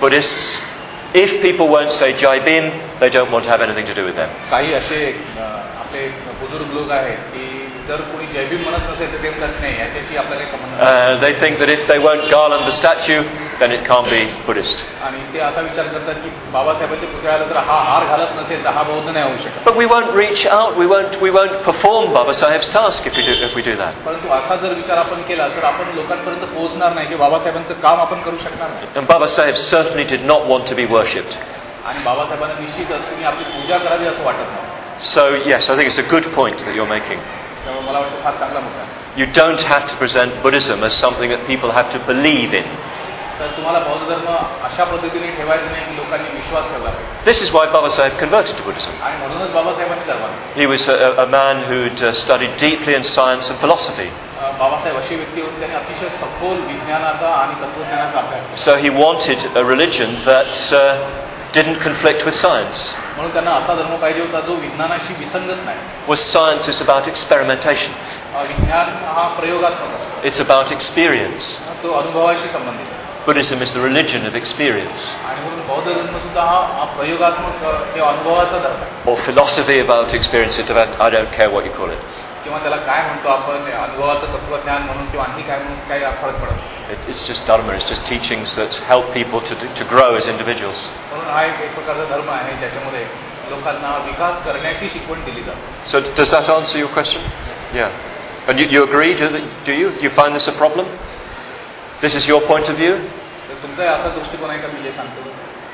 Buddhists, if people won't say Jai Bhim, they don't want to have anything to do with them. काही असे अ, आपले बुजुर्ग लोक आहेत की जर कोणी जय भीम म्हणत नसेल तर ते म्हणतात नाही याच्याशी आपला काही संबंध नाही. Uh, they think that if they won't garland the statue, then it can't be Buddhist. आणि ते असा विचार करतात की बाबासाहेबांच्या पुतळ्याला जर हा हार घालत नसेल तर हा बौद्ध नाही होऊ शकत. But we won't reach out, we won't, we won't perform Baba Saheb's task if we do, if we do that. परंतु असा जर विचार आपण केला तर आपण लोकांपर्यंत पोहोचणार नाही की बाबासाहेबांचं काम आपण करू शकणार नाही. And Baba Saheb certainly did not want to be worshipped. आणि बाबासाहेबांना निश्चितच तुम्ही आपली पूजा करावी असं वाटत नाही. So yes, I think it's a good point that you're making. त्यामुळे मला वाटतं फार चांगला मुद्दा आहे. You don't have to present Buddhism as something that people have to believe in. तर तुम्हाला बौद्ध धर्म अशा पद्धतीने ठेवायचं नाही की लोकांनी विश्वास ठेवला पाहिजे. This is why Baba Saheb converted to Buddhism. आणि म्हणूनच बाबासाहेबांनी धर्म. He was a, a man who'd uh, studied deeply in science and philosophy. Babasaheb अशी व्यक्ती होती त्यांनी अतिशय सखोल विज्ञानाचा आणि तत्वज्ञानाचा अभ्यास केला. So he wanted a religion that uh, didn't conflict with science. म्हणून त्यांना असा धर्म पाहिजे होता जो विज्ञानाशी विसंगत नाही. Was science is about experimentation. विज्ञान हा प्रयोगात्मक असतो. It's about experience. तो अनुभवाशी संबंधित आहे. Buddhism is the religion of experience. आणि म्हणून बौद्ध धर्म सुद्धा हा प्रयोगात्मक किंवा अनुभवाचा धर्म आहे. Or philosophy about experience. It about, I don't care what you call it. किंवा त्याला काय म्हणतो आपण अनुभवाचं तत्वज्ञान म्हणून किंवा आणखी काय म्हणून काही फरक पडत. It, it's just dharma. It's just teachings that help people to to grow as individuals. म्हणून हा एक प्रकारचा धर्म आहे ज्याच्यामध्ये लोकांना विकास करण्याची शिकवण दिली जाते. So does that answer your question? Yeah. And you, you agree? Do, the, do you? Do you find this a problem? This is your point of view? तर तुमचा असा दृष्टिकोन आहे का मी जे सांगतो?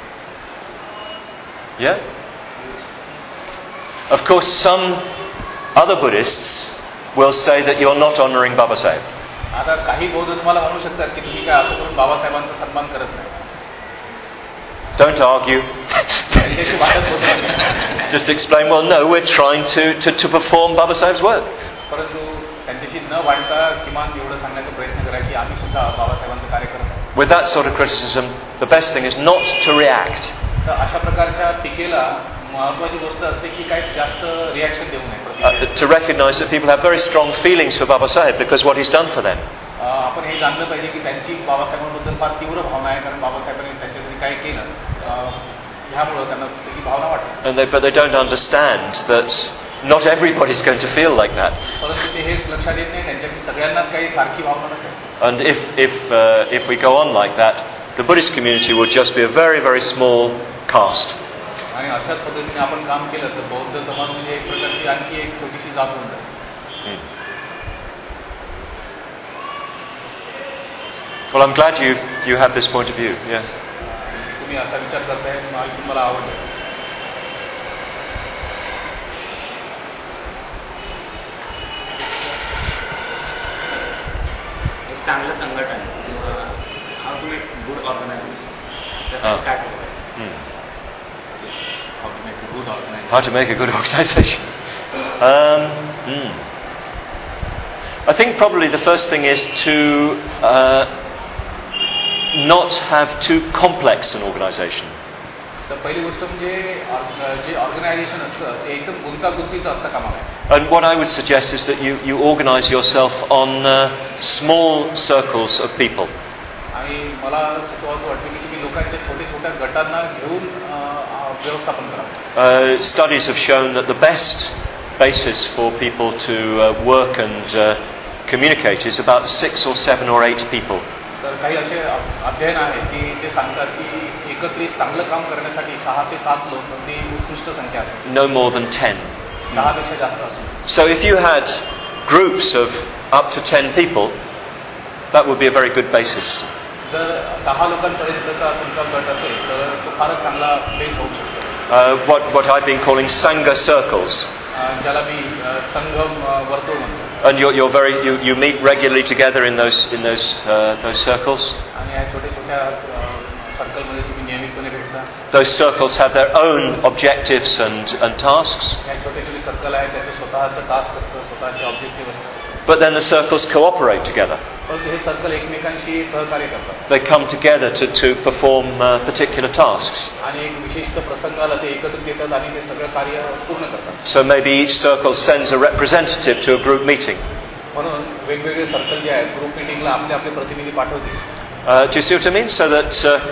Yeah. Of course, some other Buddhists will say that you're not honoring Baba Saheb. आता काही बौद्ध तुम्हाला म्हणू शकतात की तुम्ही काय असं करून बाबासाहेबांचा सन्मान करत नाही. Don't argue. Just explain, well, no, we're trying to, to, to perform Baba Saheb's work. परंतु त्यांच्याशी न भांडता किमान एवढं सांगण्याचा प्रयत्न करा की आम्ही सुद्धा बाबासाहेबांचं कार्य करत आहोत. With that sort of criticism, the best thing is not to react. तर अशा प्रकारच्या टीकेला महत्त्वाची गोष्ट असते की काही जास्त रिॲक्शन देऊ नये. Uh, to recognize that people have very strong feelings for Baba Saheb because what he's done for them. आपण हे जाणलं पाहिजे की त्यांची बाबासाहेबांबद्दल फार तीव्र भावना आहे कारण बाबासाहेबांनी त्यांच्यासाठी काय केलं ह्यामुळं त्यांना त्याची भावना वाटते. And they, but they don't understand that not everybody's going to feel like that. परंतु ते हे लक्षात येत नाही त्यांच्याकडे सगळ्यांनाच काही सारखी भावना नसेल. And if if uh, if we go on like that, the Buddhist community will just be a very very small caste. आणि अशाच पद्धतीने आपण काम केलं तर बौद्ध समाज म्हणजे एक प्रकारची आणखी एक छोटीशी जात होऊन जाईल. Well, I'm glad you you have this point of view. Yeah. तुम्ही असा विचार करताय मला आवडतं. एक चांगलं संघटन how to make good organisation काय करायचं? How to make a good organization. How to make a good organization. Um, hmm. I think probably the first thing is to uh, not have too complex an organization. तर पहिली गोष्ट म्हणजे जे organisation असतं ते एकदम गुंतागुंतीचं असतं कामा नये. And what I would suggest is that you you organize yourself on uh, small circles of people. आणि मला असं वाटतं की तुम्ही लोकांच्या छोट्या छोट्या गटांना घेऊन व्यवस्थापन करा. Uh, studies have shown that the best basis for people to uh, work and uh, communicate is about six or seven or eight people. तर काही असे अध्ययन आहे की ते सांगतात की एकत्रित चांगलं काम करण्यासाठी सहा ते सात लोक ती उत्कृष्ट संख्या असते. No more than ten. दहा पेक्षा जास्त असतो. So if you had groups of up to ten people, that would be a very good basis. जर दहा लोकांपर्यंतचा तुमचा गट असेल तर तो फारच चांगला बेस होऊ शकतो. Uh, what what I've been calling Sangha circles. ज्याला मी संगम वर्तुळ म्हणतो. And you're you're very you, you meet regularly together in those in those uh, those circles. आणि या छोट्या छोट्या सर्कलमध्ये तुम्ही नियमितपणे भेटता. Those circles have their own objectives and and tasks. या छोटे छोटे सर्कल आहेत त्याचे स्वतःचं टास्क असतं स्वतःचे ऑब्जेक्टिव्ह असतात. But then the circles cooperate together. पण हे सर्कल एकमेकांशी सहकार्य करतात. They come together to to perform uh, particular tasks. आणि एक विशिष्ट प्रसंगाला ते एकत्रित येतात आणि ते सगळं कार्य पूर्ण करतात. So maybe each circle sends a representative to a group meeting. म्हणून वेगवेगळे सर्कल जे आहेत ग्रुप मीटिंगला आपले आपले प्रतिनिधी पाठवतील. Uh, do you see what I mean? So that uh,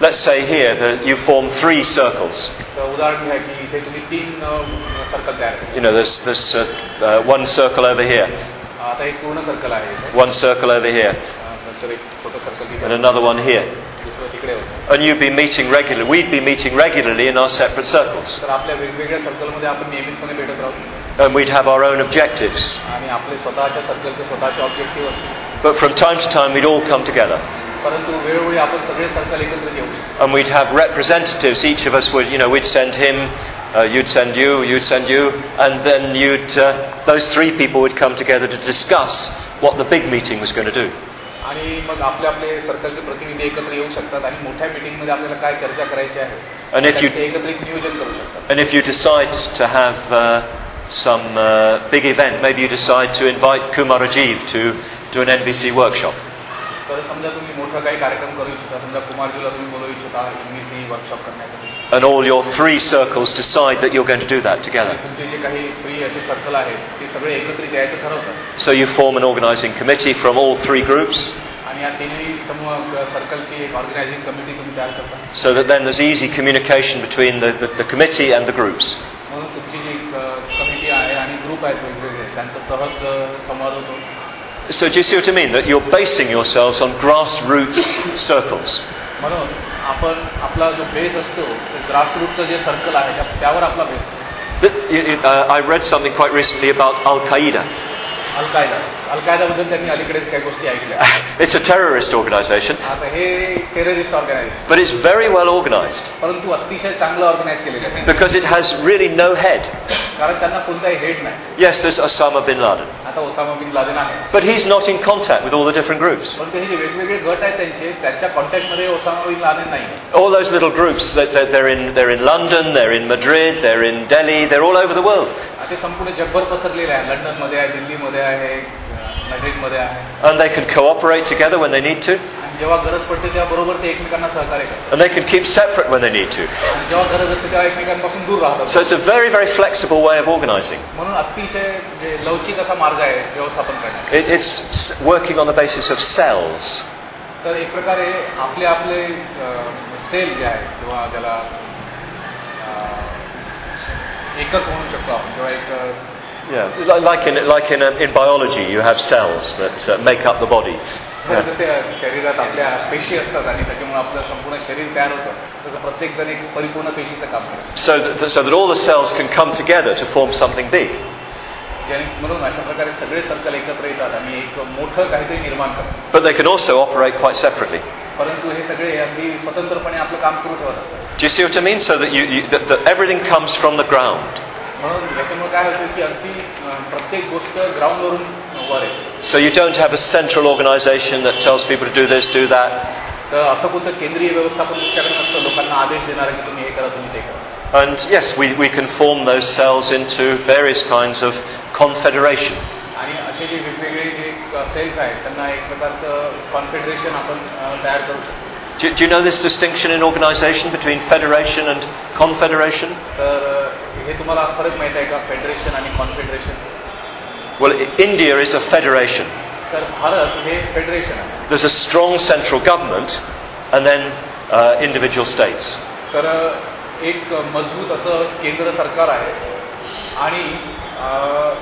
let's say here that you form three circles. तर उदाहरण घ्या की इथे तुम्ही तीन सर्कल तयार केले. You know, there's, there's uh, uh, one circle over here, आता एक पूर्ण सर्कल आहे इथे. one circle over here, नंतर एक छोटं सर्कल and तिथे, another one here. दुसरं तिकडे होतं. And you'd be meeting regularly, we'd be meeting regularly in our separate circles. तर आपल्या वेगवेगळ्या सर्कलमध्ये आपण नियमितपणे भेटत राहू And we'd have our own objectives. आणि आपले स्वतःच्या सर्कलचे स्वतःचे ऑब्जेक्टिव्ह असतील. But from time to time we'd all come together. परंतु वेळोवेळी आपण सगळे सर्कल एकत्र येऊ शकतो. And we'd have representatives, each of us would, you know, we'd send him, uh, you'd send you, you'd send you, and then you'd, uh, those three people would come together to discuss what the big meeting was going to do. आणि मग आपले आपले सर्कलचे प्रतिनिधी एकत्र येऊ शकतात आणि मोठ्या मीटिंगमध्ये आपल्याला काय चर्चा करायची आहे And if you, ते एकत्रित नियोजन करू शकतात. and if you decide to have uh, some uh, big event, maybe you decide to invite Kumar Rajiv to do an N B C workshop. तर समजा तुम्ही मोठा काही कार्यक्रम करू इच्छिता, समजा कुमारजीला तुम्ही बोलवू इच्छिता एमबीसी वर्कशॉप करण्यासाठी. And all your three circles decide that you're going to do that together. तुमचे जे काही फ्री असे सर्कल आहेत ते सगळे एकत्रित यायचं ठरवतात. So you form an organising committee from all three groups, आणि या तिन्ही समूह सर्कलची एक ऑर्गनायझिंग कमिटी तुम्ही तयार करता. so that then there's easy communication between the, the, the committee and the groups. म्हणून तुमची जी कमिटी आहे आणि ग्रुप आहेत वेगवेगळे त्यांचा सहज संवाद होतो. So do you see what I mean? That you're basing yourselves on grassroots circles. म्हणून आपण आपला जो बेस असतो ते ग्रासरूटचं जे सर्कल आहे त्या- त्यावर आपला बेस असतो. That, you- you- uh, I read something quite recently about Al-Qaeda. अल कायदा अल कायदाबद्दल त्यांनी अलीकडेच काही गोष्टी ऐकल्या. It's a terrorist organisation, आता हे terrorist organisation but it's very well organised परंतु अतिशय चांगलं ऑर्गनाईज केलेलं आहे because it has really no head. कारण त्यांना कोणताही हेड नाही. Yes, there's Osama bin Laden, आता ओसामा बिन लादेन आहे but he's not in contact with all the different groups. पण ते जे वेगवेगळे गट आहेत त्यांचे त्यांच्या कॉन्टॅक्टमध्ये ओसामा बिन लादेन नाही. All those little groups, that that they're in, they're in London, they're in Madrid, they're in Delhi, they're all over the world. ते संपूर्ण जगभर पसरलेले आहे. लंडनमध्ये आहे, दिल्लीमध्ये आहे, मॅड्रिडमध्ये आहे. And they can cooperate together when they need to, आणि जेव्हा गरज पडते तेव्हा बरोबर ते एकमेकांना सहकार्य करतात. and they can keep separate when they need to. आणि जेव्हा गरज असते तेव्हा एकमेकांपासून दूर राहतात. So it's a very, very flexible way of organising. म्हणून अतिशय जे लवचिक असा मार्ग आहे व्यवस्थापन करण्याचा. It, it's s- working on the basis of cells. तर एक प्रकारे आपले आपले सेल जे आहे किंवा त्याला अ, एकक म्हणू शकतो आपण किंवा एक Yeah, li- like in like in um, in biology, you have cells that uh, make up the body. तर जसे शरीरात आपल्या पेशी असतात आणि त्याच्यामुळे आपलं संपूर्ण शरीर तयार होतं तसं प्रत्येक जण एक परिपूर्ण पेशीचं काम करतो. So that, so that all the cells can come together to form something big. ज्याने म्हणून अशा प्रकारे सगळे सर्कल एकत्र येतात आणि एक मोठं काहीतरी निर्माण करतात. But they can also operate quite separately. परंतु हे सगळे अगदी स्वतंत्रपणे आपलं काम सुरू ठेवत असतात. Do you see what I mean? So that you, you that, that everything comes from the ground. म्हणून याच्यामुळे काय होतं की अगदी अ, प्रत्येक गोष्ट ग्राउंडवरून वर आहे. So you don't have a central organisation that tells people to do this, do that. तर असं कोणतं केंद्रीय व्यवस्थापन तुमच्याकडे नसतं लोकांना आदेश देणार की तुम्ही हे करा तुम्ही ते करा. And yes, we, we can form those cells into various kinds of confederation. आणि असे जे वेगवेगळे जे सेल्स आहेत त्यांना एक प्रकारचं कॉन्फेडरेशन आपण अ, तयार करू शकतो. Do, do you know this distinction in organisation between federation and confederation? तर अ, हे तुम्हाला फरक माहित आहे का फेडरेशन आणि confederation? Well, I- India is a federation. तर भारत हे फेडरेशन आहे. There's a strong central government and then uh, individual states. तर अ, एक मजबूत असं केंद्र सरकार आहे आणि अ,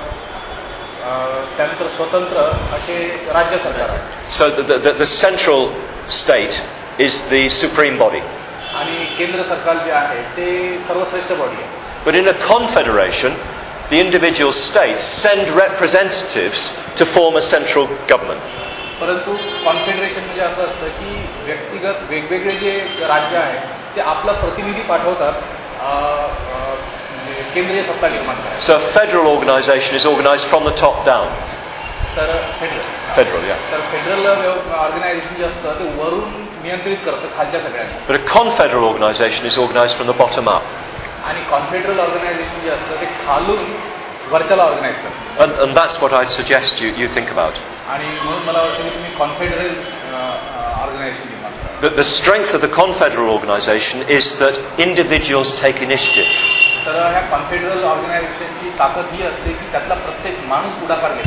अ, त्यानंतर स्वतंत्र असे राज्य सरकार आहे. So the, the, the central state is the supreme body. आणि केंद्र सरकार जे आहे ते सर्वश्रेष्ठ बॉडी आहे. But in a confederation, the individual states send representatives to form a central government. परंतु कॉन्फेडरेशन म्हणजे असं असतं की व्यक्तिगत वेगवेगळे जे राज्य आहे ते आपला प्रतिनिधी पाठवतात अ, अ, म्हणजे केंद्रीय सत्ता निर्माण करायला. So a federal organisation is organised from the top down. तर फेडरल Federal, yeah. तर फेडरल ऑर्गनायझेशन जे असतं ते वरून नियंत्रित करतं खालच्या सगळ्यांना But a confederal organisation is organised from the bottom up. आणि कॉन्फेडरल ऑर्गनायझेशन जे असतं ते खालून वरच्याला ऑर्गनाईज करतं. And, and that's what I'd suggest you, you think about. आणि म्हणून मला वाटतं की तुम्ही कॉन्फेडरल ऑर्गनायझेशन निर्माण करा. The, the strength of the confederal organisation is that individuals take initiative. तर ह्या कॉन्फेडरल ऑर्गनायझेशनची ताकद ही असते की त्यातला प्रत्येक माणूस पुढाकार घेतो.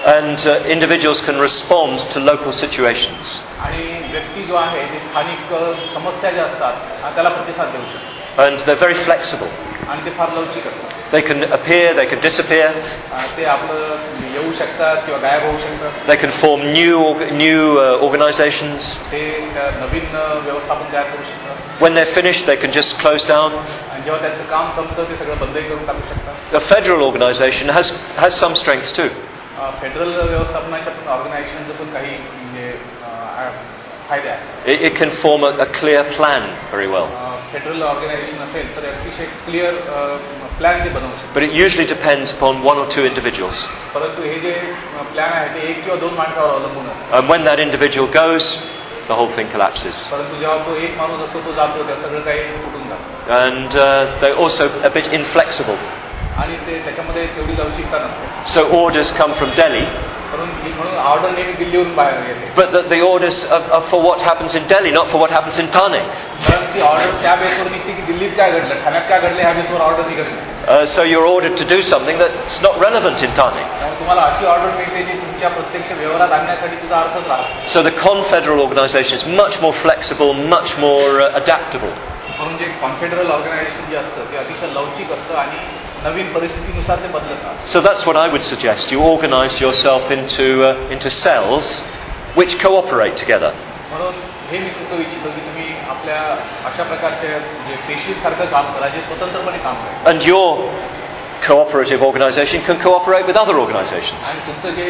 And uh, individuals can respond to local situations. आणि व्यक्ती जो आहे ते स्थानिक अ, समस्या ज्या असतात अ, त्याला प्रतिसाद देऊ शकतो And they're very flexible. आणि ते फार लवचिक असतात. They can appear, they can disappear, अ, ते आपलं येऊ शकतात किंवा गायब होऊ शकतात. they can form new org- new uh, organizations. ते अ, नवीन अ, व्यवस्थापन तयार करू शकतात When they're finished, they can just close down. आणि जेव्हा त्यांचं काम संपतं ते सगळं बंदही करून टाकू शकतात. A federal organization has has some strengths too. Uh, federal व्यवस्थापनाच्या पण ऑर्गनायझेशनचं पण काही म्हणजे अ, फायदे आहेत. It, it can form a, a clear plan very well. Uh, federal organisation असेल तर अतिशय क्लिअर प्लॅन ते बनवू शकतात. But it usually depends upon one or two individuals. परंतु हे जे प्लॅन आहे ते एक किंवा दोन माणसावर अवलंबून असतं. And when that individual goes, the whole thing collapses. परंतु जेव्हा तो एक माणूस असतो तो जातो तेव्हा सगळं काही तुटून जातं. And uh, they're also a bit inflexible. आणि ते त्याच्यामध्ये तेवढी लवचिकता नसते. So orders come from Delhi, परंतु म्हणून ऑर्डर नेहमी दिल्लीहून बाहेर येते. but the, the orders are, are for what happens in Delhi, not for what happens in Thane. कारण ती ऑर्डर त्या बेसवर निघते की दिल्लीत काय घडलं, ठाण्यात काय घडलं ह्या बेसवर ऑर्डर निघत नाही. Uh, so you're ordered to do something that's not relevant in Thane. त्यामुळे तुम्हाला अशी ऑर्डर मिळते जी तुमच्या प्रत्यक्ष व्यवहारात आणण्यासाठी तुझा अर्थच राहतो. So the confederal organisation is much more flexible, much more uh, adaptable. म्हणून जे कॉन्फेडरल ऑर्गनायझेशन जे असतं ते अतिशय लवचिक असतं आणि नवीन परिस्थितीनुसार ते बदलत राहतं. So that's what I would suggest. You organise yourself into uh, into cells which cooperate together. म्हणून हे मी सुचवू इच्छितो की तुम्ही आपल्या अशा प्रकारचे जे पेशीसारखं काम करा जे स्वतंत्रपणे काम करा. And your cooperative organisation can cooperate with other organisations. आणि तुमचं जे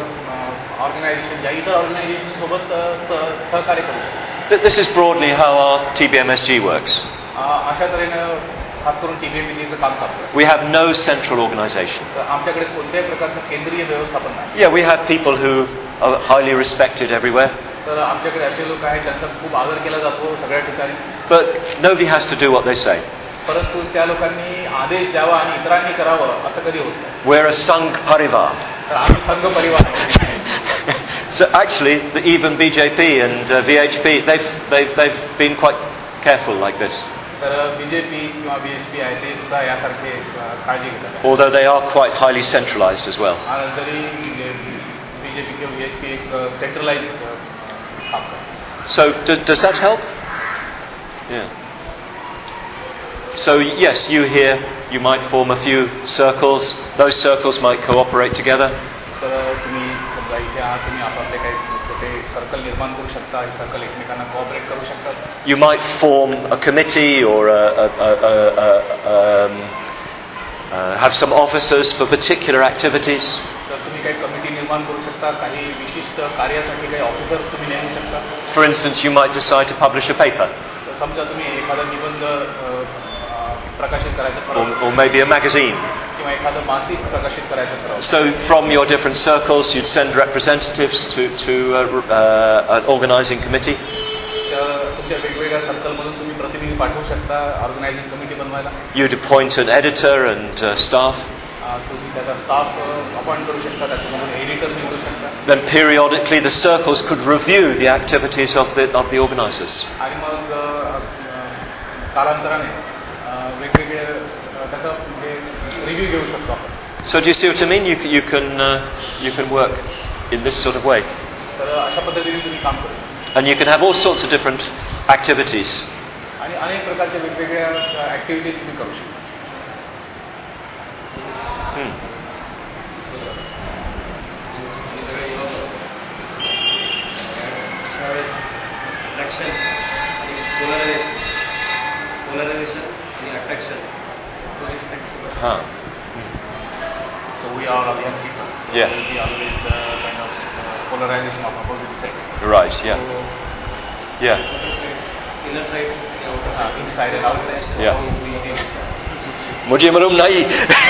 ऑर्गनायझेशन ज्या इतर ऑर्गनायझेशन सोबत अ, स- सहकार्य करू शकतो. Th- This is broadly how our T B M S G works. अ, अशा तऱ्हेनं खास करून टीबीएमसीचं काम चालतं. We have no central organisation. तर आमच्याकडे कोणत्याही प्रकारचं केंद्रीय व्यवस्थापन नाही. Yeah, we have people who are highly respected everywhere, तर आमच्याकडे असे लोक आहेत ज्यांचा खूप आदर केला जातो सगळ्या ठिकाणी. but nobody has to do what they say. परंतु त्या लोकांनी आदेश द्यावा आणि इतरांनी करावं असं कधी होत नाही. We're a Sangh Parivar. तर आम्ही संघ परिवार आहे. So actually, the, even B J P and uh, V H P, they've, they've, they've been quite careful like this, तर बीजेपी किंवा बीएसपी आहे ते सुद्धा यासारखे अ, काळजी घेतात. although they are quite highly centralised as well. आणि तरी बीजेपी किंवा बीएचपी एक सेंट्रलाइज काम करतात. So do, does that help? Yeah. So yes, you here, you might form a few circles. Those circles might cooperate together. तर तुम्ही समजा इथे आहात तुम्ही आपापले काही छोटे सर्कल निर्माण करू शकता. हे सर्कल एकमेकांना कोऑपरेट करू शकतात. You might form a committee or a, a, a, a, a, um, uh, have some officers for particular activities. तर तुम्ही काही कमिटी निर्माण करू शकता. काही विशिष्ट कार्यासाठी काही ऑफिसर्स तुम्ही नेमू शकता. For instance, you might decide to publish a paper तर समजा तुम्ही एखादा निबंध अ, अ, प्रकाशित करायचं or, ठरवलं or maybe a magazine. किंवा एखादं मासिक प्रकाशित करायचं ठरवलं. So from your different circles, you'd send representatives to, to uh, uh, an organising committee. तर तुमच्या वेगवेगळ्या सर्कलमधून तुम्ही प्रतिनिधी पाठवू शकता ऑर्गनायझिंग कमिटी बनवायला. You'd appoint an editor and uh, staff. अ, तुम्ही त्याचा स्टाफ अपॉइंट करू शकता. त्याच्यामधून एडिटर निवडू शकता. Then periodically the circles could review the activities of the, of the organisers. आणि मग अ, अ, कालांतराने अ, वेगवेगळे अ, त्याचा म्हणजे रिव्ह्यू घेऊ शकतो आपण. So do you see what I mean? You, c- you, can, uh, you can work in this sort of way. तर अशा पद्धतीने तुम्ही काम करू शकता. And you can have all sorts of different activities. आणि अनेक प्रकारच्या वेगवेगळ्या ऍक्टिव्हिटीज तुम्ही करू शकता. Hmm. हे सगळे त्यावेळेस अट्रॅक्शन आणि पोलरायझेशन पोलरायझेशन आणि attraction Huh. So we are all young people. So Yeah. there will be always uh, kind of uh, polarization of opposite sex. Right, yeah. So, Yeah. Inner side आणि outer uh, side inside and outside. So Yeah. how we deal with that. मुझे मालूम नहीं.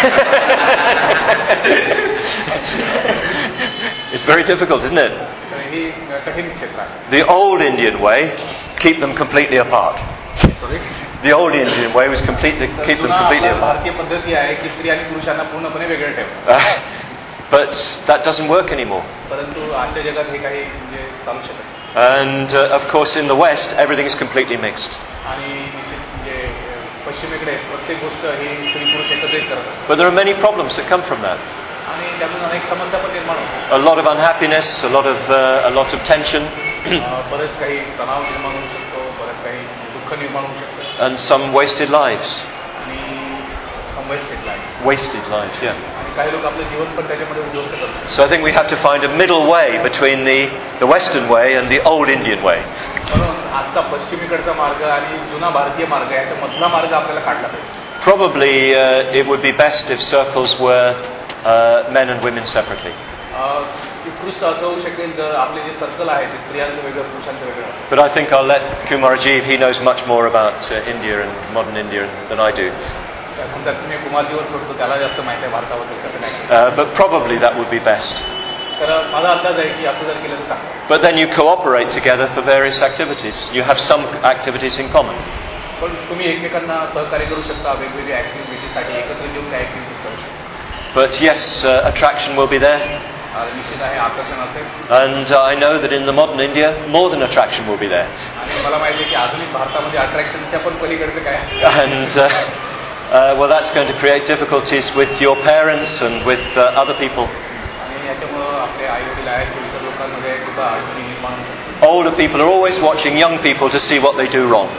It's very difficult, isn't it? तर ही अ, कठीण क्षेत्र आहे. The old Indian way, keep them completely apart. Sorry. The old Indian way was completely तर keep them जुना completely आपला apart. भारतीय पद्धती आहे की स्त्री आणि पुरुषांना पूर्णपणे वेगळे ठेवणं. But that doesn't work anymore. परंतु आजच्या जगात हे काही म्हणजे चालू शकत नाही. And uh, of course, in the West, everything is completely mixed. आणि निश्चित म्हणजे अ, पश्चिमेकडे प्रत्येक गोष्ट ही स्त्री पुरुष एकत्रित करत असतात. But there are many problems that come from that. आणि आणि त्यातून अनेक समस्या पण निर्माण होतात. A lot of unhappiness, a lot of uh, a lot of tension, बरेच काही तणाव निर्माण होऊ शकतो, बरेच काही दुःख निर्माण होऊ शकतं and some wasted lives. आणि some wasted life Wasted lives, yeah. आणि काही लोक आपलं जीवन पण त्याच्यामध्ये उद्ध्वस्त करतात. So I think we have to find a middle way between the, the Western way and the old Indian way. म्हणून आजचा पश्चिमेकडचा मार्ग आणि जुना भारतीय मार्ग याचा मधला मार्ग आपल्याला काढला पाहिजे. Probably uh, it would be best if circles were uh, men and women separately. उत्कृष्ट असं होऊ शकेल जर आपले जे सर्कल आहे ते स्त्रियांचं वेगळं पुरुषांचं वेगळं असेल. But I think I'll let Kumar Rajiv, he knows much more about uh, India and modern India than I do. म्हणतात तुम्ही कुमारजीवर सोडतो त्याला जास्त माहिती आहे भारताबद्दल कसं नाही. Uh, but probably that would be best. तर माझा अंदाज आहे की असं जर केलं तर चांगलं. But then you cooperate together for various activities. You have some activities in common. पण तुम्ही एकमेकांना सहकार्य करू शकता वेगवेगळ्या ऍक्टिव्हिटीसाठी एकत्र येऊन काही ऍक्टिव्हिटीज करू शकता. But yes, uh, attraction will be there. निश्चित आहे आकर्षण असेल. And uh, I know that in the modern India, more than attraction will be there. आणि मला माहिती आहे की आधुनिक भारतामध्ये अट्रॅक्शनच्या पण पलीकडचं काय. And uh, uh, well, that's going to create difficulties with your parents and with uh, other people. आणि याच्यामुळं आपले आई वडील आहेत किंवा इतर लोकांमध्ये सुद्धा अडचणी निर्माण होऊ शकतात. Older people are always watching young people to see what they do wrong.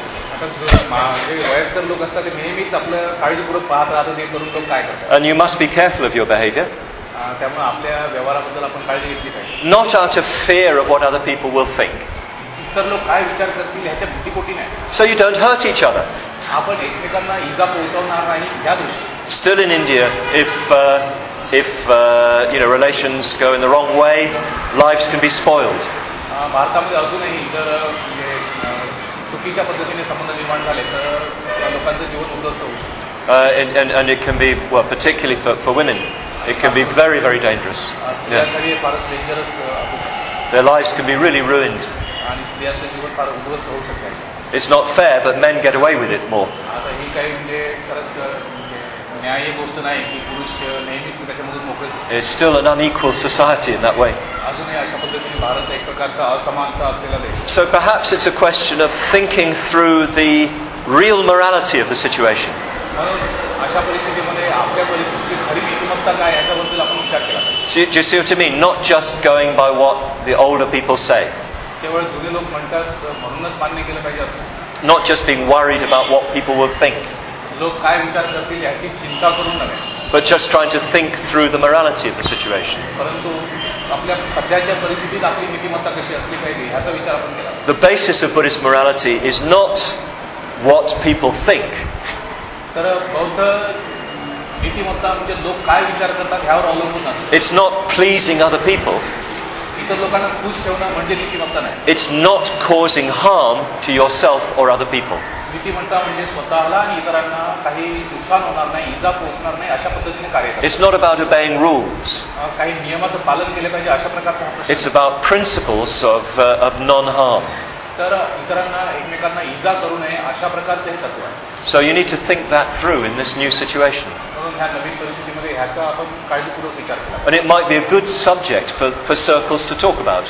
जे वयस्कर लोक असतात ते नेहमीच आपलं काळजीपूर्वक पाहत राहतात ते तरुण लोक काय करतात. And you must be careful of your behavior. त्यामुळे आपल्या व्यवहाराबद्दल आपण काळजी घेतली पाहिजे. Not out of fear of what other people will think. इतर लोक काय विचार करतील ह्याच्या भीतीपोटी नाही. So you don't hurt each other. आपण एकमेकांना इजा पोहोचवणार नाही या दृष्टीने. Still in India, if uh, if uh, you know relations go in the wrong way, lives can be spoiled. भारतामध्ये अजूनही जर चुकीच्या पद्धतीने संबंध निर्माण झाले तर त्या लोकांचं जीवन उद्ध्वस्त होऊ शकतं. Uh, and, and, and it can be, well, particularly for, for women, it can be very, very dangerous. Yeah. Their lives can be really ruined. It's not fair, but men get away with it more. It's still an unequal society in that way. So perhaps it's a question of thinking through the real morality of the situation. See, do you see what I mean? Not just going by what the older people say. Not just being worried about what people will think. But just trying to think through the morality of the situation. The basis of Buddhist morality is not what people think. It's not pleasing other people. It's not causing harm to yourself or other people. It's not about obeying rules. It's about principles of, uh, of non-harm. So you need to think that through in this new situation. And it might be a good subject for, for circles to talk about.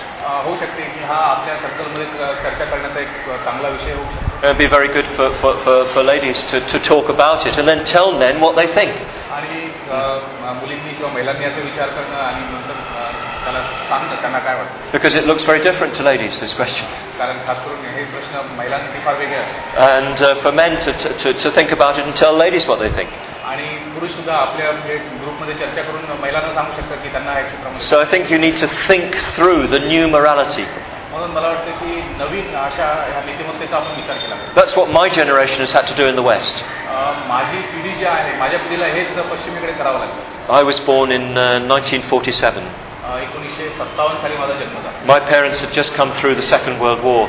It would be very good for, for, for, for ladies to, to talk about it and then tell men what they think. Because it looks very different to ladies, this question. And uh, for men to, to, to think about it and tell ladies what they think. So I think you need to think through the new morality. That's what my generation has had to do in the West. I was born in uh, nineteen forty-seven. My parents had just come through the Second World War.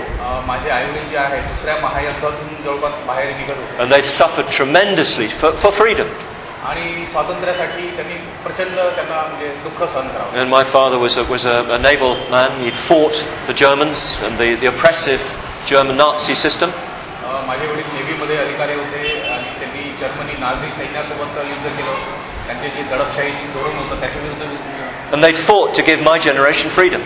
And they'd suffered tremendously for, for freedom. And my father was a, was a, a naval man. He'd fought the Germans and the, the oppressive German Nazi system. And they fought to give my generation freedom.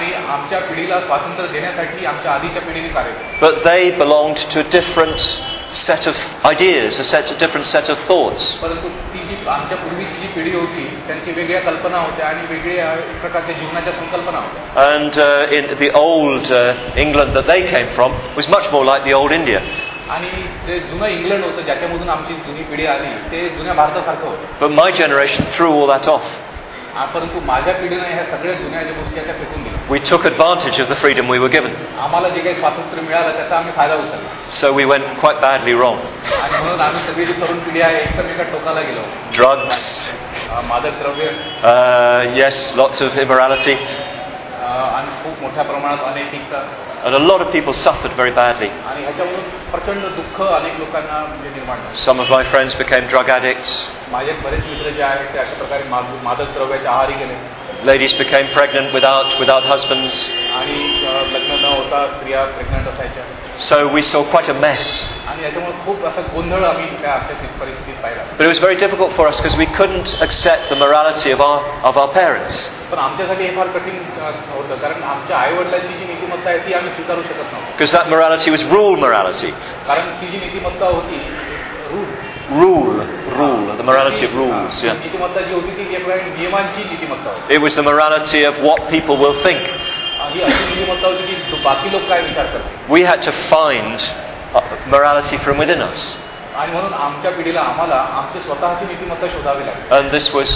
But they belonged to a different set of ideas, a set, a different set of thoughts. परंतु ती जी आमच्या पूर्वीची जी पिढी होती त्यांची वेगळ्या कल्पना होत्या आणि वेगळ्या प्रकारच्या जीवनाच्या संकल्पना होत्या. And uh, in the old uh, England that they came from was much more like the old India. आणि जे जुनं इंग्लंड होतं ज्याच्यामधून आमची जुनी पिढी आली ते जुन्या भारतासारखं होतं. But my generation threw all that off. परंतु माझ्या पिढीने ह्या सगळ्या जुन्या ज्या गोष्टी त्या फेकून दिल्या. We took advantage of the freedom we were given. आम्हाला जे काही स्वातंत्र्य मिळालं त्याचा आम्ही फायदा उचलला. So we went quite badly wrong. आणि म्हणून आम्ही सगळी जी तरुण पिढी आहे एकमेका टोकाला गेलो. Drugs. मादक द्रव्य. Uh, yes, lots of immorality. आणि खूप मोठ्या प्रमाणात अनैतिकता. And a lot of people suffered very badly. आणि ह्याच्यामधून प्रचंड दुःख अनेक लोकांना निर्माण झालं. Some of my friends became drug addicts. माझे बरेच मित्र जे आहेत ते अशा प्रकारे मादक द्रव्याच्या आहारी गेले. Ladies became pregnant without without husbands. आणि लग्न न होता स्त्रिया प्रेग्नंट असायच्या. So we saw quite a mess. आणि याच्यामुळे खूप असा गोंधळ आम्ही त्या आमच्या परिस्थितीत पाहिला. But it was very difficult for us because we couldn't accept the morality of our of our parents. पण आमच्यासाठी हे फार कठीण होतं कारण आमच्या आई-वडिलांची जी नीतिमत्ता आहे ती आम्ही स्वीकारू शकत नव्हतो. Because that morality was rule morality. कारण ती जी नीतिमत्ता होती rule Rule, rule, the morality of rules. Yeah. नीतिमत्ता जी होती ती एक प्रकारे नियमांची नीतिमत्ता होती. It was the morality of what people will think. ही अशी नीतिमत्ता होती की बाकी लोक काय विचार करतील. We had to find morality from within us. आणि म्हणून आमच्या पिढीला आम्हाला आमची स्वतःची नीतिमत्ता शोधावी लागली. And this was,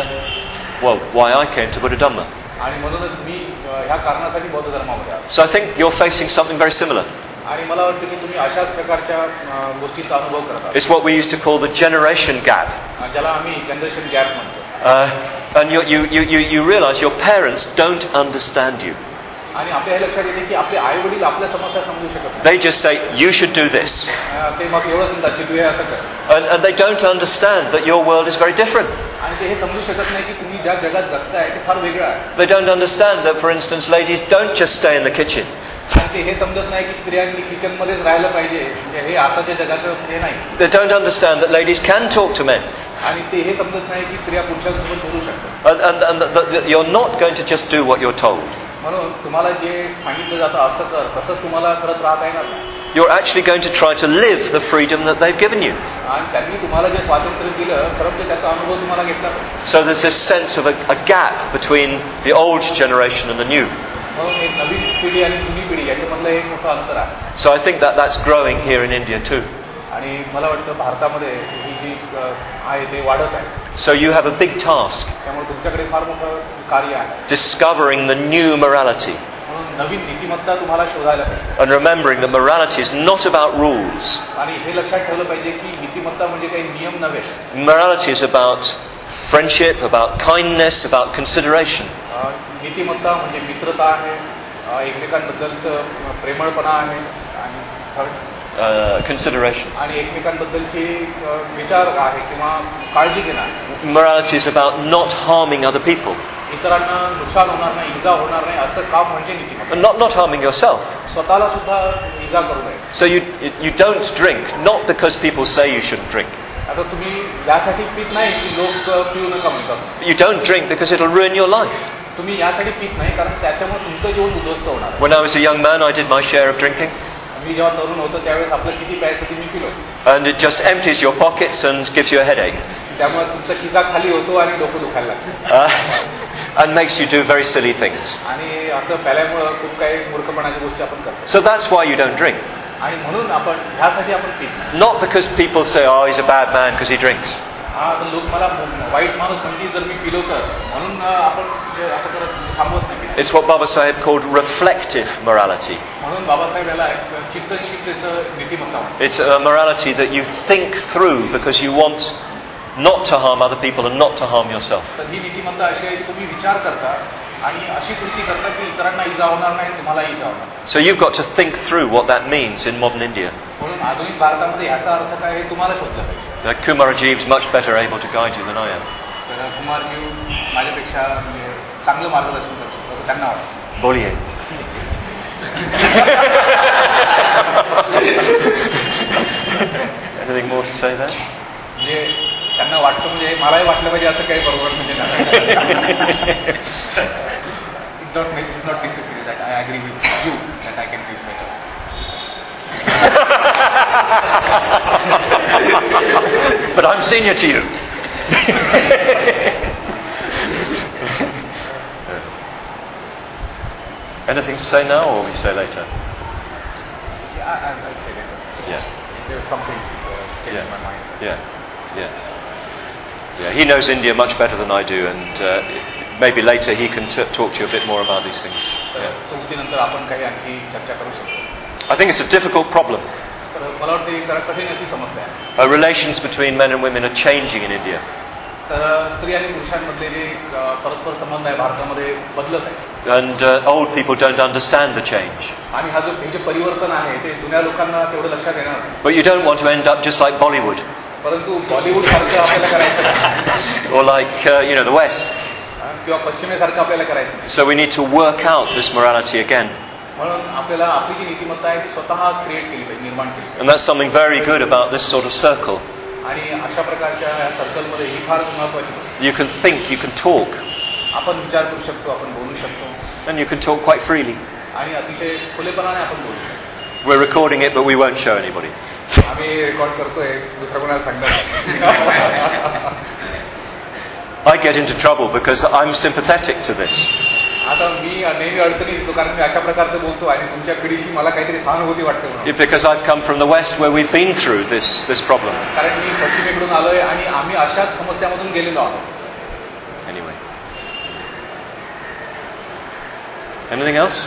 uh, well, why I came to Buddha Dhamma. आणि म्हणूनच मी ह्या कारणासाठी बौद्ध धर्मामध्ये आलो. So I think you're facing something very similar. आणि मला वाटतं की तुम्ही अशाच प्रकारच्या गोष्टीचा अनुभव करता. It's what we used to call the generation gap. ज्याला आम्ही जनरेशन गॅप म्हणतो. Uh, and you, you, you, you realize your parents don't understand you. आणि आपल्या हे लक्षात येते की आपले आई वडील आपल्या समस्या समजू शकत नाही. They just say, you should do this. ते मग एवढं सांगतात की तू हे असं कर. And, and they don't understand that your world is very different. आणि ते हे समजू शकत नाही की तुम्ही ज्या जगात जगताय ते फार वेगळं आहे. They don't understand that, for instance, ladies don't just stay in the kitchen. आणि ते हे समजत नाही की स्त्रियांनी किचन मध्येच राहायला पाहिजे. हे आताच्या जगाचं हे नाही. They don't understand that ladies can talk to men. आणि ते हे समजत नाही की स्त्रिया पुरुषांसोबत बोलू शकतात. And, and, and that, that you're not going to just do what you're told. म्हणून तुम्हाला जे सांगितलं जातं असं कर तसंच तुम्हाला करत राहता येणार नाही. You're actually going to try to live the freedom that they've given you. आणि त्यांनी तुम्हाला जे स्वातंत्र्य दिलं खरं तर त्याचा अनुभव तुम्हाला घेतला पाहिजे. So there's this sense of a, a gap between the old generation and the new. म्हणून एक नवीन पिढी आणि जुनी पिढी याच्यामधलं एक मोठं अंतर आहे. So I think that that's growing here in India too. आणि मला वाटतं भारतामध्ये ही जी आहे ते वाढत आहे. So you have a big task. त्यामुळे तुमच्याकडे फार मोठं कार्य आहे. Discovering the new morality. म्हणून नवीन नीतिमत्ता तुम्हाला शोधायला पाहिजे. And remembering that morality is not about rules. आणि हे लक्षात ठेवलं पाहिजे की नीतिमत्ता म्हणजे काही नियम नव्हे. Morality is about friendship, about kindness, about consideration. नीतिमत्ता म्हणजे मित्रता आहे, एकमेकांबद्दलचं प्रेमळपणा आहे आणि Uh, consideration. आणि एकमेकांबद्दलची विचार आहे किंवा काळजी घेणार. Morality is about not harming other people. इतरांना नुकसान होणार नाही, इजा होणार नाही असं काम म्हणजे नीतिमत्ता. And not not harming yourself. स्वतःला सुद्धा इजा करू नये. So you you don't drink not because people say you shouldn't drink. आता तुम्ही यासाठी पित नाही की लोक पिऊ नका म्हणतात. You don't drink because it'll ruin your life. तुम्ही यासाठी पित नाही कारण त्याच्यामुळे तुमचं जीवन उद्ध्वस्त होणार. When I was a young man, I did my share of drinking. मी जेव्हा तरुण होतो त्यावेळेस आपलं किती प्यायचं ते मी पिलो. And it just empties your pockets and gives you a headache. त्यामुळे तुमचा खिसा खाली होतो आणि डोकं दुखायला लागतं. Uh, and makes you do very silly things. आणि असं प्याल्यामुळं खूप काही मूर्खपणाच्या गोष्टी आपण करतो. So that's why you don't drink. आणि म्हणून आपण ह्यासाठी आपण पित नाही. Not because people say, oh, he's a bad man because he drinks. हा तर लोक मला वाईट माणूस म्हणतील जर मी पिलो तर म्हणून आपण असं करत थांबवत नाही. It's what Baba Sahib called reflective morality. म्हणून बाबासाहेब याला चिंतनशीलतेचं नीतिमत्ता म्हणतात. It's a morality that you think through because you want not to harm other people and not to harm yourself. तर ही नीतिमत्ता अशी आहे की तुम्ही विचार करता आणि अशी कृती करता की इतरांना इजा होणार नाही, तुम्हाला इजा होणार. So you've got to think through what that means in modern India. म्हणून आधुनिक भारतामध्ये याचा अर्थ काय हे तुम्हाला शोधलं पाहिजे. Now, Kumaraji is much better able to guide you than I am. तर कुमारजी माझ्यापेक्षा चांगलं मार्गदर्शन करू शकतो असं त्यांना वाटतं. बोलिए. Anything more to say there? म्हणजे त्यांना वाटतं म्हणजे मलाही वाटलं पाहिजे असं काही बरोबर म्हणजे नाही. It's not it's not necessary that I agree with you that I can feel better. But I'm senior to you. Anything to say now, or we say later? Yeah, I, I'll say later. Yeah. There's some things uh, still Yeah. in my mind. Yeah. Yeah. Yeah. He knows India much better than I do, and uh, maybe later he can t- talk to you a bit more about these things. तर Yeah. चौथीनंतर आपण काही आणखी चर्चा करू शकतो. I think it's a difficult problem. तर मला वाटतं ही जरा कठीण अशी समस्या आहे. Uh, relations between men and women are changing in India. तर स्त्री आणि पुरुषांमधले जे अ, परस्पर संबंध आहे भारतामध्ये बदलत आहे. And uh, old people don't understand the change. आणि हा जो हे जे परिवर्तन आहे ते जुन्या लोकांना तेवढं लक्षात येणार नाही. But you don't want to end up just like Bollywood परंतु बॉलिवूड सारखं आपल्याला करायचं नाही. or like, uh, you know, the West. हा, किंवा पश्चिमेसारखं आपल्याला करायचं नाही. So we need to work out this morality again. म्हणून आपल्याला आपली जी नीतिमत्ता आहे ती स्वतः क्रिएट केली पाहिजे, निर्माण केली पाहिजे. And that's something very good about this sort of circle. आणि अशा प्रकारच्या सर्कलमध्ये ही फार महत्वाची गोष्ट. You can think, you can talk, आपण विचार करू शकतो, आपण बोलू शकतो and you can talk quite freely. आणि अतिशय खुलेपणाने आपण बोलू शकतो. We're recording it, but we won't show anybody. आम्ही रेकॉर्ड करतोय, दुसऱ्या कोणाला सांगणार. I get into trouble because I'm sympathetic to this. आता मी नेहमी अडचणीत येतो कारण मी अशा प्रकारचं बोलतो आणि तुमच्या पिढीशी मला काहीतरी सहानुभूती वाटते म्हणून. Because I've come from the West where we've been through this, this problem. कारण मी पश्चिमेकडून आलोय आणि आम्ही अशाच समस्यामधून गेलेलो आहोत. Anyway. Anything else?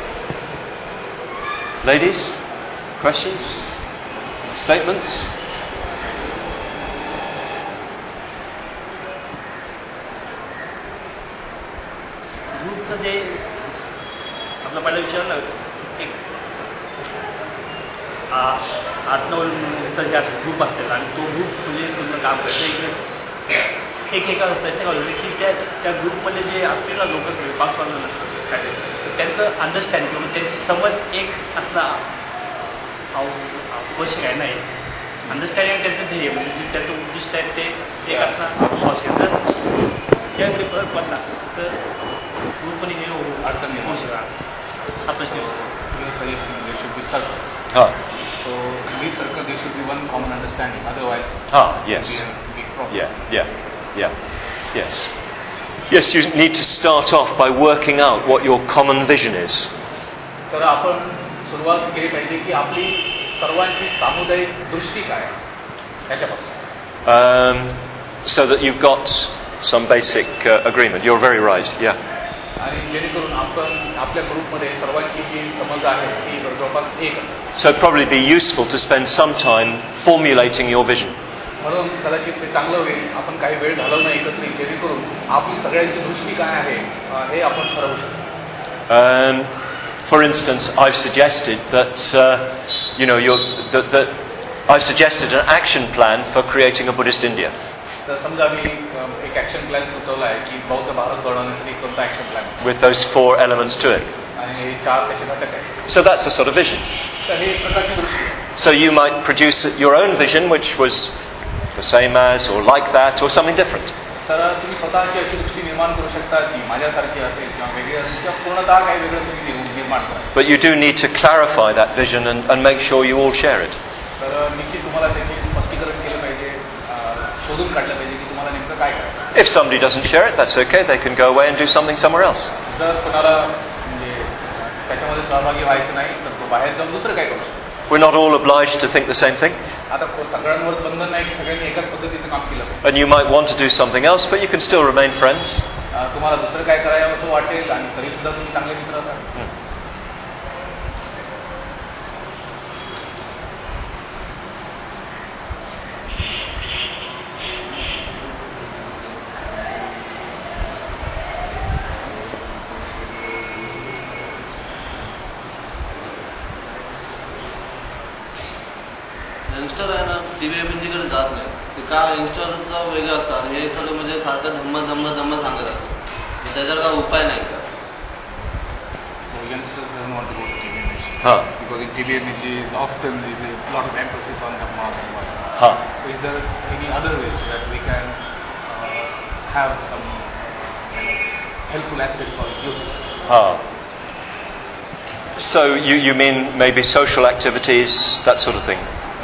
Ladies? Questions? Statements? ग्रुपचं जे आपलं पहिला विचारलं एक आठ नऊ जे असं ग्रुप असेल आणि तो ग्रुप म्हणजे तुमचं काम करतं इकडे एक एका प्रयत्न करतो की त्या त्या ग्रुपमध्ये जे असतील ना लोक सगळे पाच पाच जण असतात काय तर त्यांचं अंडरस्टँडिंग किंवा त्यांची समज एक असणं आवश्यक आहे नाही अंडरस्टँडिंग त्यांचं ध्येय म्हणजे जे त्याचं उद्दिष्ट आहे ते एक असणं आवश्यक जर त्याकडे फरक पडला तर ग्रुपने हे होऊ अडचण होऊ शकणार हा प्रश्न Your suggestion there should be circles. Ah, So in this circle there should be one common understanding. Otherwise, ah, yes. it will be a big problem. Yeah, yeah, yeah, yes. Yes, you need to start off by working out what your common vision is. तर आपण सुरुवात केली पाहिजे की आपली सर्वांची सामुदायिक दृष्टी काय आहे त्याच्यापासून. Um, so that you've got some basic uh, agreement. You're very right, yeah. आणि जेणेकरून आपण आपल्या ग्रुपमध्ये सर्वांची जी समज आहे ती जवळपास एक असेल. So it'd probably be useful to spend some time formulating your vision. म्हणून कदाचित ते चांगलं होईल आपण काही वेळ घालवणं एकत्रित जेणेकरून आपली सगळ्यांची दृष्टी काय आहे अं, हे आपण ठरवू शकतो. Um, for instance, I've suggested that, uh, you know, you're, that, that I've suggested an action plan for creating a Buddhist India. तर समजा मी अं, एक ऍक्शन प्लॅन सुचवला आहे की बौद्ध भारत घडवण्यासाठी कोणता action plan With those four elements to it. आणि हे चार त्याचे घटक आहेत. So that's a sort of vision. तर हे एक प्रकारची दृष्टी आहे. So you might produce your own vision, which was the same as, or like that, or something different. तर तुम्ही स्वतःची अशी दृष्टी निर्माण करू शकता की माझ्यासारखी असेल किंवा वेगळी असेल किंवा पूर्णतः काही वेगळं तुम्ही निर्- निर्माण करा. But you do need to clarify that vision and, and make sure you all share it. तर निश्चित तुम्हाला त्याचे स्पष्टीकरण केलं पाहिजे, अं, शोधून काढलं पाहिजे की तुम्हाला नेमकं काय करायचं. If somebody doesn't share it, that's okay. They can go away and do something somewhere else. जर कोणाला म्हणजे अं, त्याच्यामध्ये सहभागी व्हायचं नाही तर तो बाहेर जाऊन दुसरं काय करू शकतो. We're not all obliged to think the same thing. आता को- सगळ्यांवर बंधन नाही की सगळ्यांनी एकाच पद्धतीचं काम केलं पाहिजे. And you might want to do something else, but you can still remain friends. अं, तुम्हाला दुसरं काय करायचं असं वाटेल आणि तरी सुद्धा तुम्ही चांगले मित्र असाल. Hmm. यंगस्टर आहे ना टीव्हीएमएनजीकडे जात नाही ते का यंगस्टरचं वेगळं असतात हे थोडं म्हणजे सारखं धम्म धम्म धम्म सांगत असतात त्याच्यावर काय उपाय नाही का. So youngsters don't want to go to T B M H Huh. because in T B M H is often is a lot of emphasis on Dhamma. Dhamma. Huh. So is there any other way so that we can uh, have some kind of helpful access for youth? Ah. So you, you mean maybe social activities, that sort of thing?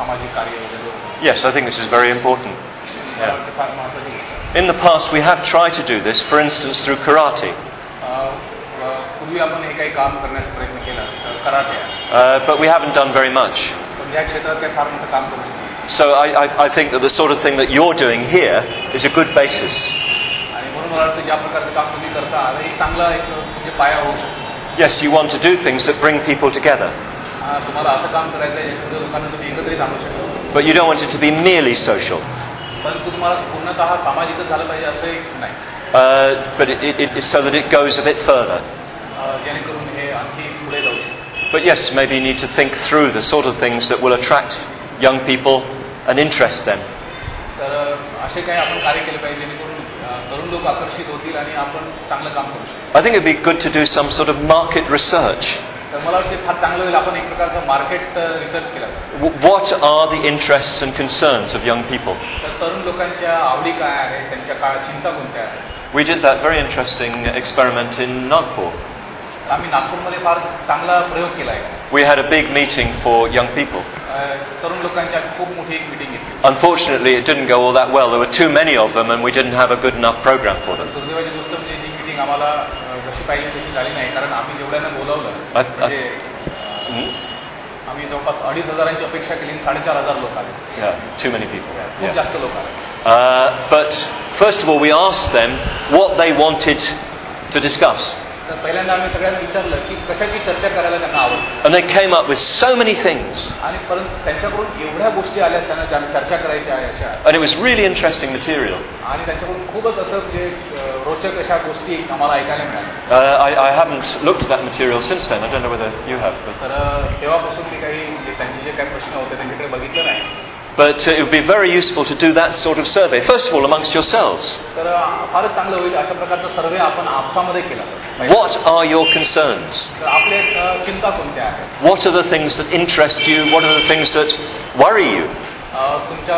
सामाजिक कार्य वगैरे. Yes, I think this is very important. मला वाटतं फार महत्त्वाची गोष्ट आहे. In the past, we have tried to do this, for instance, through karate. अ, अ, पूर्वी आपण हे काही काम करण्याचा प्रयत्न केला कराटे आहे. Uh, but we haven't done very much. पण या क्षेत्रात काही फार मोठं काम करू शकतो. So I, I, I think that the sort of thing that you're doing here is a good basis. आणि म्हणून मला वाटतं ज्या प्रकारचं काम तुम्ही करता आता एक चांगला एक म्हणजे पाया होऊ शकतो. Yes, you want to do things that bring people together, अ, तुम्हाला असं काम करायचं आहे ज्याच्यामध्ये लोकांना तुम्ही एकत्रित आणू शकता. but you don't want it to be merely social. परंतु तुम्हाला पूर्णतः सामाजिकच झालं पाहिजे असं एक नाही. Uh, but it, it, it, so that it goes a bit further. अ, जेणेकरून हे आणखी पुढे जाऊ शकतं. But yes, maybe you need to think through the sort of things that will attract young people and interest them. तर अ, असे काही आपण कार्य केले पाहिजे जेणेकरून अ, तरुण लोक आकर्षित होतील आणि आपण चांगलं काम करू शकतो. I think it'd be good to do some sort of market research. तर मला वाटतं फार चांगलं होईल आपण एक प्रकारचं मार्केट रिसर्च केला. W- What are the interests and concerns of young people? तर तरुण लोकांच्या आवडी काय आहेत, त्यांच्या काळ चिंता कोणत्या आहेत. We did that very interesting experiment in Nagpur. आम्ही नागपूरमध्ये फार चांगला प्रयोग केला आहे. We had a big meeting for young people. अ, तरुण लोकांची आम्ही खूप मोठी एक मिटिंग घेतली. Unfortunately, it didn't go all that well. There were too many of them, and we didn't have a good enough program for them. दुर्दैवाची गोष्ट म्हणजे ती मिटिंग आम्हाला अ, जशी पाहिजे तशी झाली नाही कारण आम्ही जेवढ्यांना बोलावलं अ- अ- म्हणजे Hmm? आम्ही जवळपास अडीच हजारांची अपेक्षा केली आणि साडेचार हजार लोक आले. Yeah, too many people. खूप Yeah. जास्त लोक आले. Uh, but first of all, we asked them what they wanted to discuss. तर पहिल्यांदा आम्ही सगळ्यांना विचारलं की कशाची चर्चा करायला त्यांना आवडते. And they came up with so many things. आणि परंतु त्यांच्याकडून एवढ्या गोष्टी आल्या त्यांना ज्या चर्चा करायच्या आहे अशा And it was really interesting material. आणि त्यांच्याकडून खूपच असं म्हणजे अ, रोचक अशा गोष्टी आम्हाला ऐकायला मिळाल्या. Uh, I, I haven't looked at that material since then. I don't know whether you have. But, तर अ, तेव्हापासून मी काही म्हणजे त्यांचे जे काही प्रश्न होते त्यांच्याकडे बघितलं नाही. but uh, it would be very useful to do that sort of survey. First of all, amongst yourselves. तर अ, फारच चांगलं होईल अशा प्रकारचा सर्वे आपण आपसामध्ये केला तर. What are your concerns? तर आपल्या अ, चिंता कोणत्या आहेत. What are the things that interest you? What are the things that worry you? अ, तुमच्या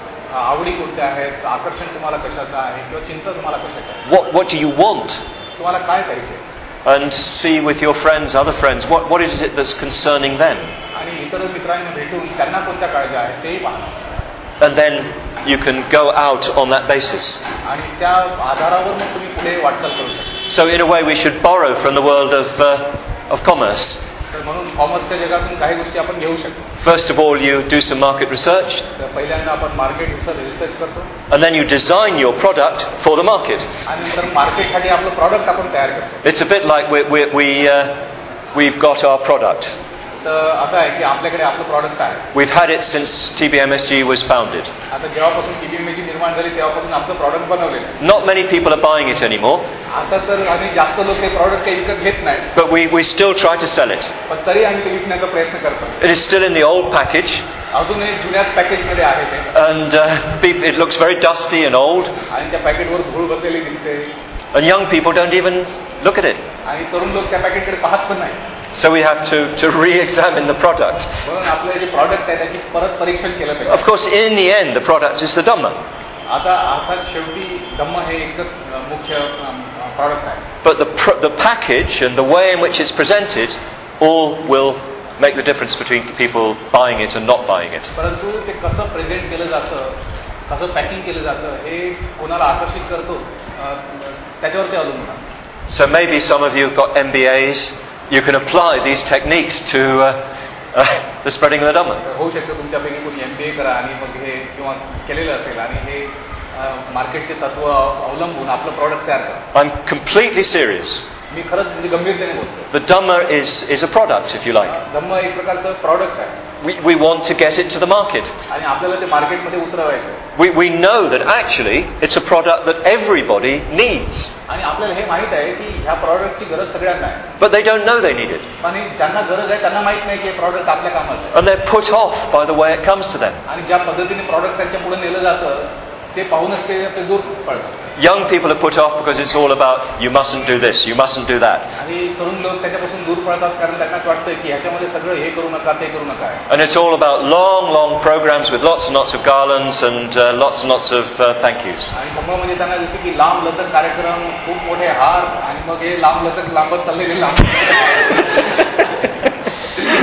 आवडी कोणत्या आहेत, आकर्षण तुम्हाला कशाचं आहे किंवा चिंता तुम्हाला कशाची आहे, What, what do you want? तुम्हाला काय पाहिजे. And see with your friends, other friends, what, what is it that's concerning them? आणि इतर मित्रांना भेटून त्यांना कोणत्या काळज्या आहेत तेही पाहणं. And then you can go out on that basis. आणि त्या आधारावर मग तुम्ही पुढे वाटचाल करू शकता. So in a way we should borrow from the world of, uh, of commerce. तर म्हणून कॉमर्सच्या जगातून काही गोष्टी आपण घेऊ शकतो. First of all, you do some market research, तर पहिल्यांदा आपण मार्केट रिसर्च करतो and then you design your product for the market. आणि नंतर मार्केटसाठी आपलं प्रॉडक्ट आपण तयार करतो. It's a bit like we, we, we, uh, we've got our product. तर असं आहे की आपल्याकडे आपलं प्रॉडक्ट आहे. We've had it since T B M S G was founded. आता जेव्हापासून टीबीएमएची निर्माण झाली तेव्हापासून आमचं प्रॉडक्ट बनवलेलं आहे. Not many people are buying it anymore, आता तर आम्ही जास्त लोक हे प्रॉडक्ट काही विकत घेत नाही, but we, we still try to sell it. पण तरी आम्ही ते विकण्याचा प्रयत्न करतो. It is still in the old package, अजूनही जुन्याच पॅकेजमध्ये आहे ते and uh, peop- it looks very dusty and old, आणि त्या पॅकेटवर धूळ बसलेली दिसते and young people don't even look at it. आणि तरुण लोक त्या पॅकेटकडे पाहत पण नाही. So we have to, to re-examine the product. म्हणून आपलं जे प्रॉडक्ट आहे त्याची परत परीक्षण केलं पाहिजे. Of course, in the end, the product is the Dhamma. आता अर्थात शेवटी धम्म हे एकच अ, मुख्य प्रॉडक्ट आहे. But the, pr- the package and the way in which it's presented all will make the difference between people buying it and not buying it. परंतु ते कसं प्रेझेंट केलं जातं, कसं पॅकिंग केलं जातं हे कोणाला आकर्षित करतो अ, त्याच्यावर ते अवलंबून असतं. So maybe some of you have got M B As. You can apply these techniques to uh, uh, the spreading of the Dhamma. तर होऊ शकतं तुमच्यापैकी कोणी एम बी ए करा आणि मग हे किंवा केलेलं असेल आणि हे अ, मार्केटचे तत्व अवलंबून आपलं प्रॉडक्ट तयार करा. I'm completely serious. मी खरंच म्हणजे गंभीरतेने बोलतो. The Dhamma is, is a product, if you like. धम्म एक प्रकारचं प्रॉडक्ट आहे We, we want to get it to the market. आणि आपल्याला ते मार्केटमध्ये उतरवायचं आहे. We, we know that actually it's a product that everybody needs. आणि आपल्याला हे माहित आहे की ह्या प्रॉडक्टची गरज सगळ्यांना आहे. But they don't know they need it. आणि ज्यांना गरज आहे त्यांना माहित नाही की हे प्रॉडक्ट आपल्या कामाचं आहे. And they're put off by the way it comes to them. आणि ज्या पद्धतीने प्रॉडक्ट त्यांच्या पुढे नेलं जातं ते पाहूनच ते ते दूर पडतात. Young people are put off because it's all about you mustn't do this, you mustn't do that. आणि तरुण लोक त्याच्यापासून दूर पडतात कारण त्यांना वाटतं की ह्याच्यामध्ये सगळं हे करू नका ते करू नका. And it's all about long, long programs with lots and lots of garlands and uh, lots and lots of uh, thank yous. आणि धम्म म्हणजे त्यांना दिसते की लांब लचक कार्यक्रम, खूप मोठे हार आणि मग हे लांब लचक लांबत चाललेले लांब.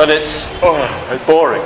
And it's, oh, it's boring.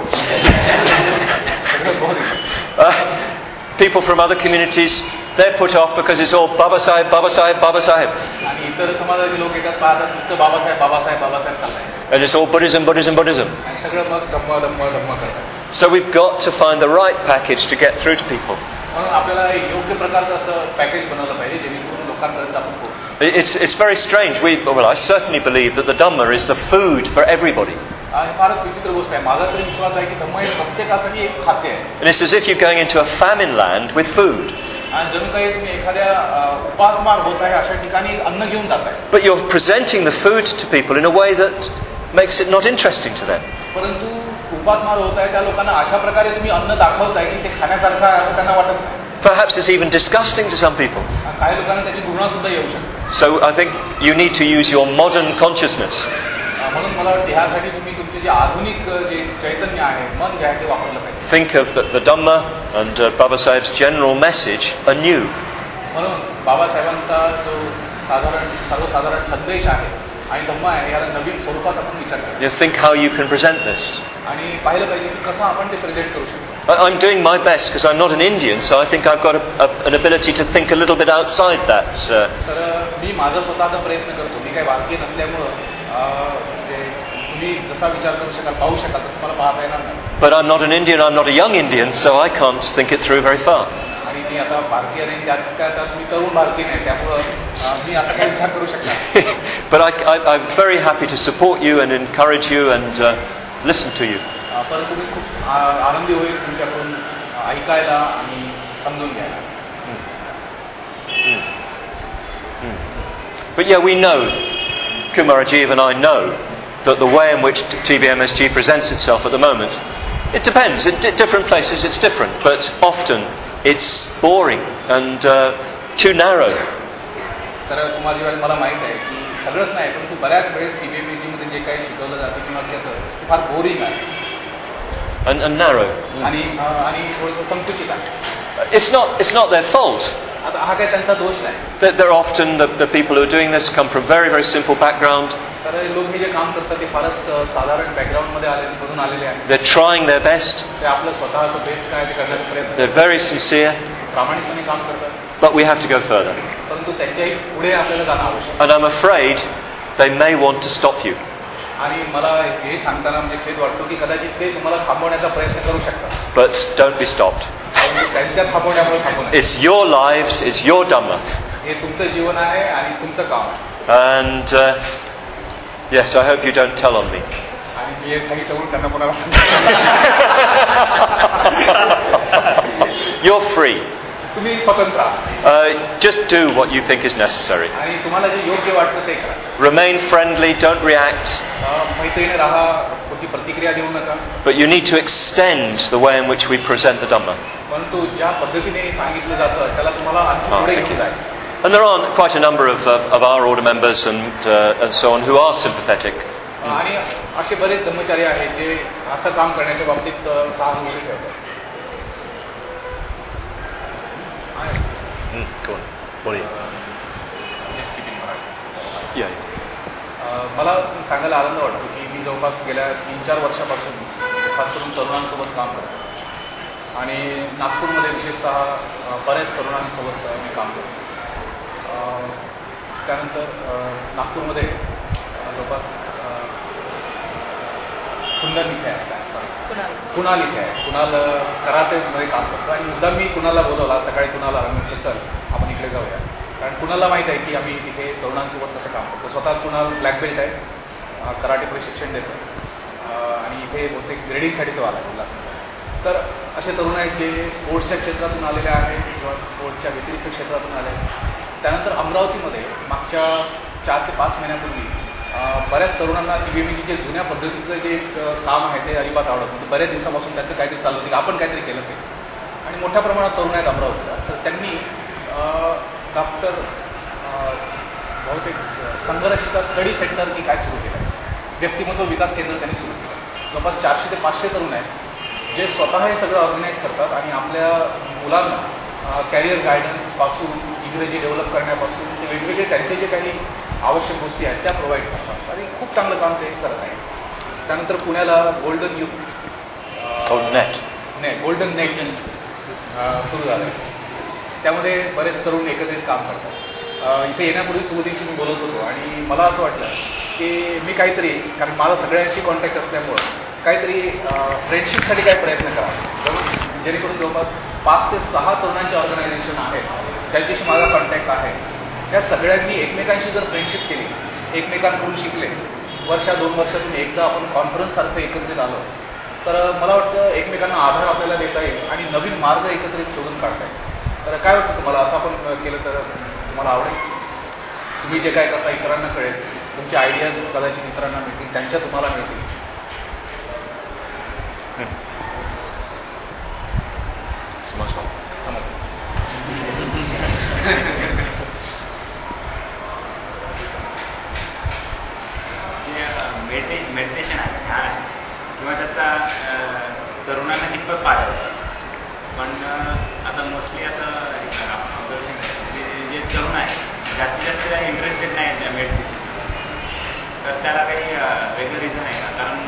uh, people from other communities, they're put off because it's all Baba Sahib, Baba Sahib, Baba Sahib. आणि इतर समाजाचे लोक येतात पाहतात नुसतं बाबासाहेब बाबासाहेब बाबासाहेब चाललंय And it's all Buddhism, Buddhism, Buddhism. आणि सगळं मग धम्म धम्म धम्म करतात. So we've got to find the right package to get through to people. म्हणून आपल्याला योग्य प्रकारचं असं पॅकेज बनवलं पाहिजे जेणेकरून लोकांपर्यंत आपण पोहोचू. It's, it's very strange. We, well, I certainly believe that the Dhamma is the food for everybody. आणि फारच विचित्र गोष्ट आहे. माझा तरी विश्वास आहे की धम्म हे प्रत्येकासाठी एक खाद्य आहे. And it's as if you're going into a famine land with food. आणि जणू काही तुम्ही एखाद्या उपासमार होत आहे अशा ठिकाणी अन्न घेऊन जात आहे. But you're presenting the food to people in a way that makes it not interesting to them. परंतु उपासमार होत आहे त्या लोकांना अशा प्रकारे तुम्ही अन्न दाखवताय की ते खाण्यासारखं आहे असं त्यांना वाटत नाही. Perhaps it's even disgusting to some people. काही लोकांना त्याची घृणा सुद्धा येऊ शकते. So I think you need to use your modern consciousness. म्हणून मला वाटतं ह्यासाठी तुम्ही तुमचे जे आधुनिक जे चैतन्य आहे मन जे आहे ते वापरलं पाहिजे. Think of the, the Dhamma and uh, Baba Sahib's general message anew. म्हणून बाबासाहेबांचा जो साधारण सर्वसाधारण संदेश आहे आणि धम्म आहे याला नवीन स्वरूपात आपण विचार करायचा. You think how you can present this. आणि पाहिलं पाहिजे की कसं आपण ते प्रेझेंट करू शकतो. I'm doing my best because I'm not an Indian, so I think I've got a, a, an ability to think a little bit outside that. Uh, तर मी माझा स्वतःचा प्रयत्न करतो. मी काही भारतीय नसल्यामुळं म्हणजे तुम्ही जसा विचार करू शकाल पाहू शकाल तसं मला पाहता येणार नाही. but I'm not an Indian, I'm not a young Indian, so I can't think it through very far. आणि मी आता भारतीय नाही त्यात काय त्यात मी तरुण भारतीय नाही त्यामुळं मी आता काही विचार करू शकणार. But I, I, I'm very happy to support you and encourage you and uh, listen to you. परंतु मी खूप आनंदी होईल तुमच्याकडून ऐकायला आणि समजून घ्यायला. Mm. Mm. But yeah, we know, Kumarajiv and I know, that the way in which T B M S G presents itself at the moment, it depends. In d- different places it's different, but often it's boring and uh, too narrow. तर कुमारजीवाले मला माहित आहे की सगळंच नाही परंतु बऱ्याच वेळेस सीबीएमएजी मध्ये जे काही शिकवलं जातं किंवा घेतं ते फार बोरिंग आहे. And, and narrow. आणि आणि थोडंसं संकुचित आहे. It's not, it's not their fault. आता हा काही त्यांचा दोष नाही. They're, they're often, the, the people who are doing this come from very, very simple background. तर लोक हे जे काम करतात ते फारच साधारण बॅकग्राऊंड मध्ये आले मधून आलेले आहेत. They're trying their best. ते आपलं स्वतःचं बेस्ट काय ते करण्याचा प्रयत्न They're very sincere. प्रामाणिकपणे काम करतात. But we have to go further. परंतु त्यांच्याही पुढे आपल्याला जाणं आवश्यक. And I'm afraid they may want to stop you. आणि मला हे सांगताना म्हणजे खेद वाटतो की कदाचित ते तुम्हाला थांबवण्याचा प्रयत्न करू शकतात. But don't be stopped. त्यांच्या थांबवण्यामुळे थांबवू नये. It's your lives, it's your Dhamma. हे तुमचं जीवन आहे आणि तुमचं काम आहे. And uh, yes, I hope you don't tell on me. आणि मी हे सांगितलं म्हणून त्यांना कोणाला You're free. तुम्ही स्वतंत्र आहात. Uh, just do what you think is necessary. आणि तुम्हाला जे योग्य वाटतं ते करा. Remain friendly, don't react. मैत्रीने राहा, कोणती प्रतिक्रिया देऊ नका. But you need to extend the way in which we present the Dhamma. परंतु ज्या पद्धतीने सांगितलं जातं त्याला तुम्हाला आणखी Oh, पुढे thank घेऊन you. जायचं. And there are quite a number of, uh, of our order members and, uh, and so on who are sympathetic. आणि असे बरेच कर्मचारी आहेत जे असं काम करण्याच्या बाबतीत सहानुभूती ठेवतात. Mm, go on. What are you? Yeah. मला सांगायला आनंद वाटतो की मी जवळपास गेल्या तीन चार वर्षापासून खास करून तरुणांसोबत काम करतो आणि नागपूरमध्ये विशेषतः बऱ्याच तरुणांसोबत मी काम करतो. त्यानंतर नागपूरमध्ये जवळपास कुंडल इथे आहे कुणाल इथे आहे. कुणाल कराटेमध्ये काम करतो आणि मुद्दाम मी कुणाला बोलवला सकाळी कुणाला म्हटलं चल आपण इकडे जाऊया कारण कुणाला माहीत आहे की आम्ही तिथे तरुणांसोबत कसं काम करतो. स्वतः कुणाल ब्लॅक बेल्ट आहे, कराटे प्रशिक्षण देतो आणि इथे बहुतेक ग्रेडिंगसाठी तो आला उल्हासनगर. तर असे तरुण आहेत जे स्पोर्ट्सच्या क्षेत्रातून आलेले आहेत किंवा स्पोर्ट्सच्या व्यतिरिक्त क्षेत्रातून आले आहेत. त्यानंतर अमरावतीमध्ये मागच्या चार ते पाच महिन्यापूर्वी बऱ्याच तरुणांना टीबीएमईचे जुन्या पद्धतीचं जे काम आहे ते अजिबात आवडत नव्हतं. बऱ्याच दिवसापासून त्यांचं काहीतरी चालू होतं की आपण काहीतरी केलं पाहिजे आणि मोठ्या प्रमाणात तरुण आहेत अमरावतीला. तर त्यांनी डॉक्टर बहुतेक संघरक्षिता स्टडी सेंटर की काय सुरू केलं, व्यक्तिमत्व विकास केंद्र त्यांनी सुरू केलं. जवळपास चारशे ते पाचशे तरुण आहेत जे स्वतः हे सगळं ऑर्गनाईज करतात आणि आपल्या मुलांना कॅरियर गायडन्सपासून इंग्रजी डेव्हलप करण्यापासून ते वेगवेगळे त्यांचे जे काही आवश्यक गोष्टी आहेत त्या प्रोव्हाइड करतात आणि खूप चांगलं काम ते करत आहे. त्यानंतर पुण्याला गोल्डन युग Golden Net. नाही गोल्डन नेट सुरू झालं. त्यामध्ये बरेच तरुण एकत्रित काम करतात. इथे येण्यापूर्वी सुबोधीशी मी बोलत होतो आणि मला असं वाटलं की मी काहीतरी, कारण मला सगळ्यांशी कॉन्टॅक्ट असल्यामुळं काहीतरी फ्रेंडशिपसाठी काही प्रयत्न करा, जेणेकरून जवळपास पाच ते सहा तरुणांचे ऑर्गनायझेशन आहेत ज्यांच्याशी माझा कॉन्टॅक्ट आहे. त्या सगळ्यांनी एकमेकांशी जर फ्रेंडशिप केली, एकमेकांकडून शिकले, वर्षा दोन वर्षातून एकदा आपण कॉन्फरन्ससारखं एकत्रित आलो तर मला वाटतं एकमेकांना आधार आपल्याला देता येईल आणि नवीन मार्ग एकत्रित शोधून काढता येईल. तर काय वाटतं तुम्हाला, असं आपण केलं तर तुम्हाला आवडेल? तुम्ही जे काय करता इतरांना कळेल, तुमचे आयडियाज कदाचित इतरांना मिळतील, त्यांच्या तुम्हाला मिळतील. जे मेडिटेशन आहे ध्यान आहे किंवा त्याचा तरुणांना कितपत फायदा होतो, पण आता मोस्टली आता ऑब्झर्वेशन जे तरुण आहे जास्तीत जास्त काही इंटरेस्टेड नाही त्या मेडिटेशन, तर त्याला काही वेगळं रिझन आहे का? कारण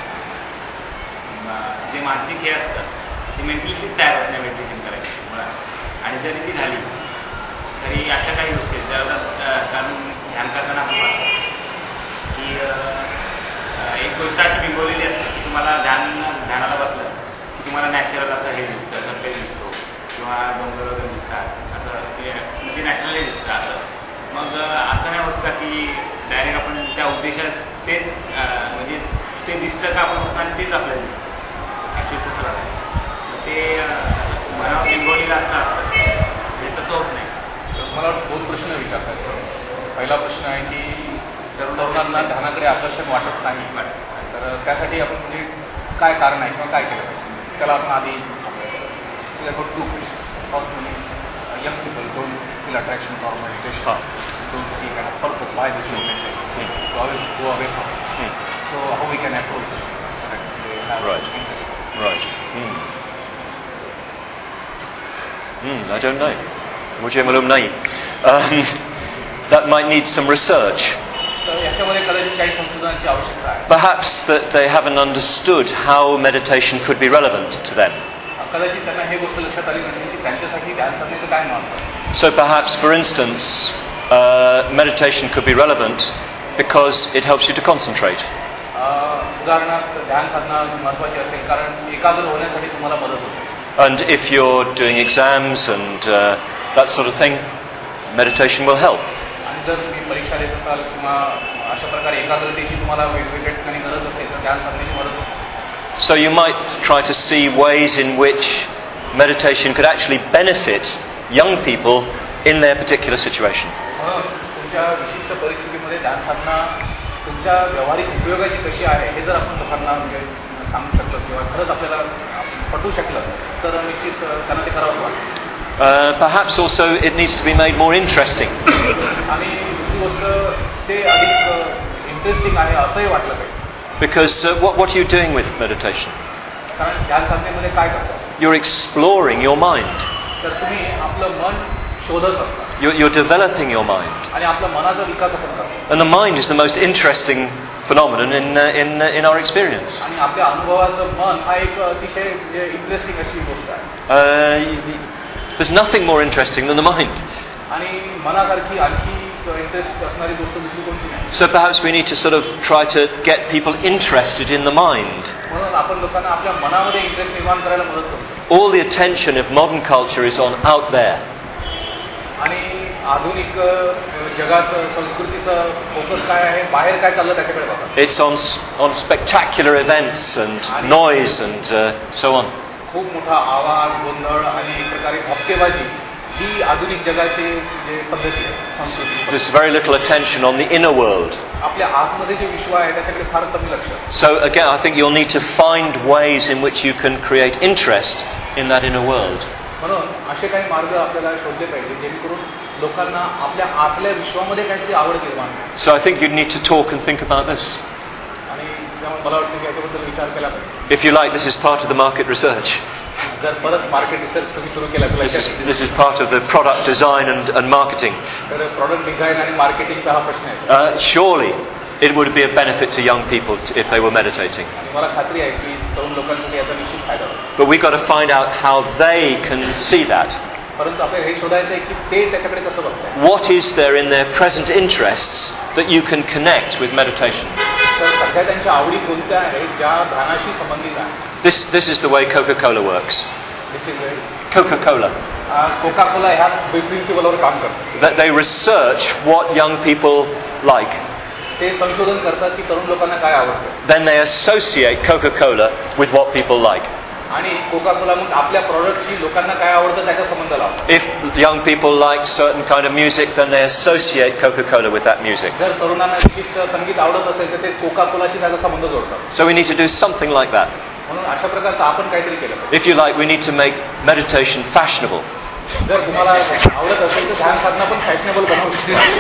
जे मानसिक हे असतं ती मेंटलीच तयार होत नाही मेडिटेशन करायची मुळात, आणि जरी ती झाली तरी अशा काही गोष्टी ज्याला कारण ध्यान करताना आपण पाहतो की एक गोष्ट अशी बिंबवलेली असते की तुम्हाला ध्यान ध्यानाला बसलं की तुम्हाला नॅचरल असं हे दिसतं, सरफेस दिसतो किंवा डोंगर वगैरे दिसतात, असं ते म्हणजे नॅचरली दिसतं. असं मग असं नाही होत का की डायरेक्ट आपण त्या उद्देशात तेच म्हणजे ते दिसतं का आपण होतं आणि तेच आपल्याला दिसतं ॲक्च्युअली तसं राहतं. ते मनावर बिंबवलेलं असतं असतं म्हणजे तसं होत नाही. मला दोन प्रश्न विचारतात. पहिला प्रश्न आहे की तरुणांना ध्यानाकडे आकर्षण वाटत नाही, तर त्यासाठी आपण म्हणजे काय कारण आहे किंवा काय केलं पाहिजे, त्याला आपण आधी सांगायचं. टू फर्स्ट म्हणजे young people don't feel attraction for meditation, don't see kind of purpose why they should meditate, to always go away from it. So how we can approach so that they have Right. interest? Right. Hmm. Hmm, I don't know. मुझे मालूम नहीं. Um, that might need some research. तर याच्यामध्ये कदाचित काही संशोधनाची आवश्यकता आहे. Perhaps that they haven't understood how meditation could be relevant to them. कदाचित त्यांना हे गोष्ट लक्षात आली नसेल की त्यांच्यासाठी ध्यान साधनेचं काय महत्त्व आहे. So perhaps, for instance, uh, meditation could be relevant because it helps you to concentrate. उदाहरणार्थ ध्यान साधना महत्त्वाची असेल कारण एकाग्र होण्यासाठी तुम्हाला मदत होते. And if you're doing exams and uh, that sort of thing, meditation will help. आणि जर तुम्ही परीक्षा देत असाल किंवा अशा प्रकारे एकाग्रतेची तुम्हाला वेगवेगळ्या ठिकाणी गरज असेल तर ध्यान साधनेची मदत होते. So you might try to see ways in which meditation could actually benefit young people in their particular situation. म्हणून तुमच्या विशिष्ट परिस्थितीमध्ये ध्यान साधना तुमच्या व्यावहारिक उपयोगाची कशी आहे हे जर आपण लोकांना म्हणजे सांगू शकलो किंवा खरंच आपल्याला पटवू शकलं तर निश्चित त्यांना ते करावंच वाटतं. Uh, perhaps also it needs to be made more interesting. आणि दुसरी गोष्ट ते अधिक इंटरेस्टिंग आहे असंही वाटलं पाहिजे. Because uh, what, what are you doing with meditation? कारण ध्यान साधनेमध्ये काय करता? You're exploring your mind. तर तुम्ही आपलं मन शोधत असता. You're, you're developing your mind. आणि आपल्या मनाचा विकास आपण करतो. And the mind is the most interesting phenomenon in, uh, in, uh, in our experience. आणि आपल्या अनुभवाचं मन हा एक अतिशय इंटरेस्टिंग अशी गोष्ट आहे. Uh, there's nothing more interesting than the mind. आणि मनासारखी आणखी इंटरेस्ट असणारी गोष्ट दुसरी कोणती नाही. So perhaps we need to sort of try to get people interested in the mind. म्हणून आपण लोकांना आपल्या मनामध्ये इंटरेस्ट निर्माण करायला मदत करू शकतो. All the attention of modern culture is on out there. आणि आधुनिक जगाचं संस्कृतीचं फोकस काय आहे, बाहेर काय चाललं त्याच्याकडे बघा. It's on on spectacular events and noise and uh, so on. खूप मोठा आवाज, गोंधळ आणि एक प्रकारे भपकेबाजी ही आधुनिक जगाची जे पद्धती आहे. There's very little attention on the inner world. आपल्या आतमध्ये जे विश्व आहे त्याच्याकडे फार कमी लक्ष असतं. So again, I think you'll need to find ways in which you can create interest in that inner world. म्हणून असे काही मार्ग आपल्याला शोधले पाहिजे जेणेकरून लोकांना आपल्या आतल्या विश्वामध्ये काहीतरी आवड निर्माण होईल. So I think you need to talk and think about this. आणि त्यामुळे मला वाटतं की याच्याबद्दल विचार केला पाहिजे. If you like, this is part of the market research. जर परत मार्केट रिसर्च तुम्ही सुरू केला This is this is part of the product design and, and marketing. तर प्रॉडक्ट डिझाईन आणि मार्केटिंगचा हा प्रश्न आहे. Uh, surely, it would be a benefit to young people t- if they were meditating. आणि मला खात्री आहे की तरुण लोकांसाठी याचा निश्चित फायदा होतो. But we've got to find out how they can see that. परंतु आपल्याला हे शोधायचं आहे की ते त्याच्याकडे कसं बघतात. What is there in their present interests that you can connect with meditation? तर सध्या त्यांच्या आवडी कोणत्या आहेत ज्या ध्यानाशी संबंधित आहेत. This, this is the way Coca-Cola works. This is Coca-Cola. Coca Cola ह्या प्रिन्सिपलवर काम करतात. That they research what young people like. ते संशोधन करतात की तरुण लोकांना काय आवडतं. Then they associate Coca-Cola with what people like. आणि कोका कोला मग आपल्या प्रॉडक्टशी लोकांना काय आवडतं त्याचा संबंध लावतात. If young people like certain kind of music, then they associate Coca-Cola with that music. जर तरुणांना विशिष्ट संगीत आवडत असेल तर ते कोका कोलाशी त्याचा संबंध जोडतात. So we need to do something like that. म्हणून अशा प्रकारचं आपण काहीतरी केलं पाहिजे. If you like, we need to make meditation fashionable. जर तुम्हाला आवडत असेल तर ध्यान साधना पण फॅशनेबल बनवू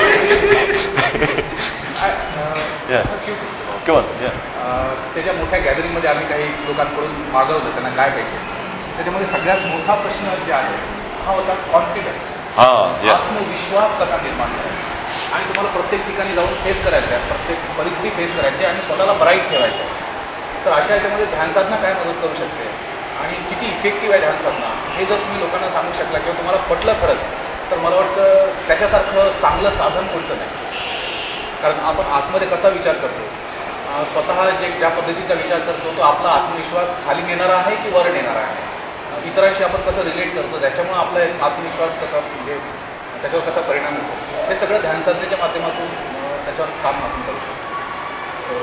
शकतो. Yeah. Go on. Yeah. त्याच्या मोठ्या गॅदरिंगमध्ये आम्ही काही लोकांकडून मागवलं त्यांना काय पाहिजे. त्याच्यामध्ये सगळ्यात मोठा प्रश्न जे आहे हा होता कॉन्फिडन्स. Ah, yeah. आत्मविश्वास कसा निर्माण करायचा आणि तुम्हाला प्रत्येक ठिकाणी जाऊन फेस करायचं आहे, प्रत्येक परिस्थिती फेस करायची आणि स्वतःला ब्राईट ठेवायचं आहे. तर अशा याच्यामध्ये ध्यान साधना काय मदत करू शकते आणि किती इफेक्टिव्ह आहे ध्यान साधना हे जर तुम्ही लोकांना सांगू शकला किंवा तुम्हाला पटलं खरंच तर मला वाटतं त्याच्यासारखं चांगलं साधन कोणतं नाही. कारण आपण आतमध्ये कसा विचार करतो, स्वतः जे ज्या पद्धतीचा विचार करतो तो आपला आत्मविश्वास खाली नेणारा आहे की वर नेणारा आहे, इतरांशी आपण कसं रिलेट करतो त्याच्यामुळे आपला एक आत्मविश्वास कसा म्हणजे त्याच्यावर कसा परिणाम होतो हे सगळं ध्यान साधनेच्या माध्यमातून त्याच्यावर काम आपण करू शकतो.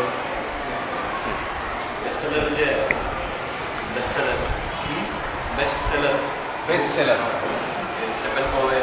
बेस्ट सेलर जे best seller best seller best seller Stephen Covey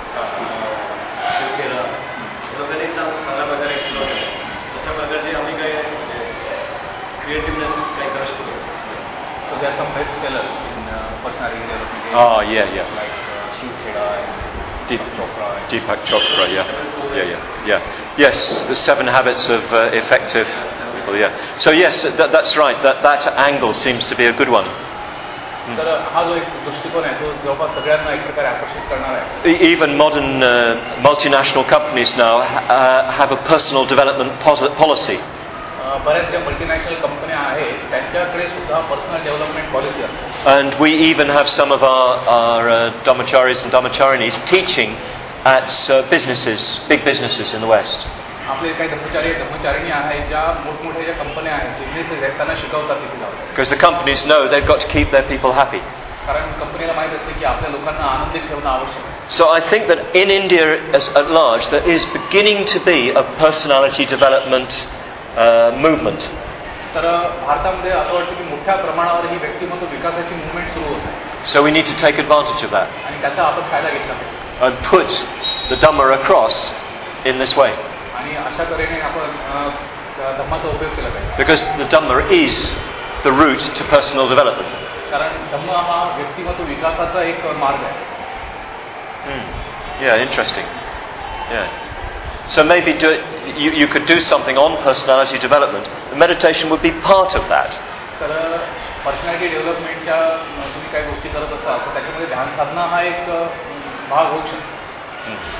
Shiv Khera वगैरे चांगल्या प्रकारे एक्सप्लोर केलं. तशा प्रकारचे आम्ही काय क्रिएटिव्हनेस काय करू शकतो. So there are some best sellers in uh, personality development. Oh, yeah, yeah. Like uh, Shiv Khera and Deep, Chopra. Deepak Chopra, yeah. Yeah, yeah, yeah. Yes, the seven habits of uh, effective people, yeah. So yes, that, that's right. That, that angle seems to be a good one. तर हा जो एक दृष्टिकोन आहे तो जवळपास सगळ्यांना एक प्रकारे आकर्षित करणार आहे. E- Even modern uh, multinational companies now ha- uh, have a personal development pol- policy. अं, बऱ्याच ज्या मल्टीनॅशनल कंपन्या आहेत त्यांच्याकडे सुद्धा पर्सनल डेव्हलपमेंट पॉलिसी असते. And we even have some of our, our uh, Dhammacharis and Dhammacharinis teaching at uh, businesses, big businesses in the West. आपले काही धर्मचारी धर्मचारिणी आहेत ज्या मोठमोठ्या ज्या कंपन्या आहेत बिझनेसेस आहेत त्यांना शिकवतात तिथे जाऊन. Because the companies know they've got to keep their people happy. कारण कंपनीला माहित असते की आपल्या लोकांना आनंदित ठेवणं आवश्यक आहे. So I think that in India as, at large there is beginning to be a personality development uh, movement. तर भारतामध्ये असं वाटतं की मोठ्या प्रमाणावर ही व्यक्तिमत्व विकासाची मुवमेंट सुरू होत आहे So we need to take advantage of that आणि त्याचा आपण फायदा घेतला पाहिजे and put the Dhamma across in this way. आणि अशा तऱ्हेने आपण अं, धम्माचा उपयोग केला पाहिजे. Because the Dhamma is the route to personal development. कारण धम्म हा व्यक्तिमत्व विकासाचा एक मार्ग आहे. Hmm. Yeah, interesting. Yeah. So maybe do it, you, you could do something on personality development. The meditation would be part of that. तर personality डेव्हलपमेंटच्या अं, तुम्ही काही गोष्टी करत असाल तर त्याच्यामध्ये ध्यान साधना हा एक अं, भाग होऊ शकतो. Hmm.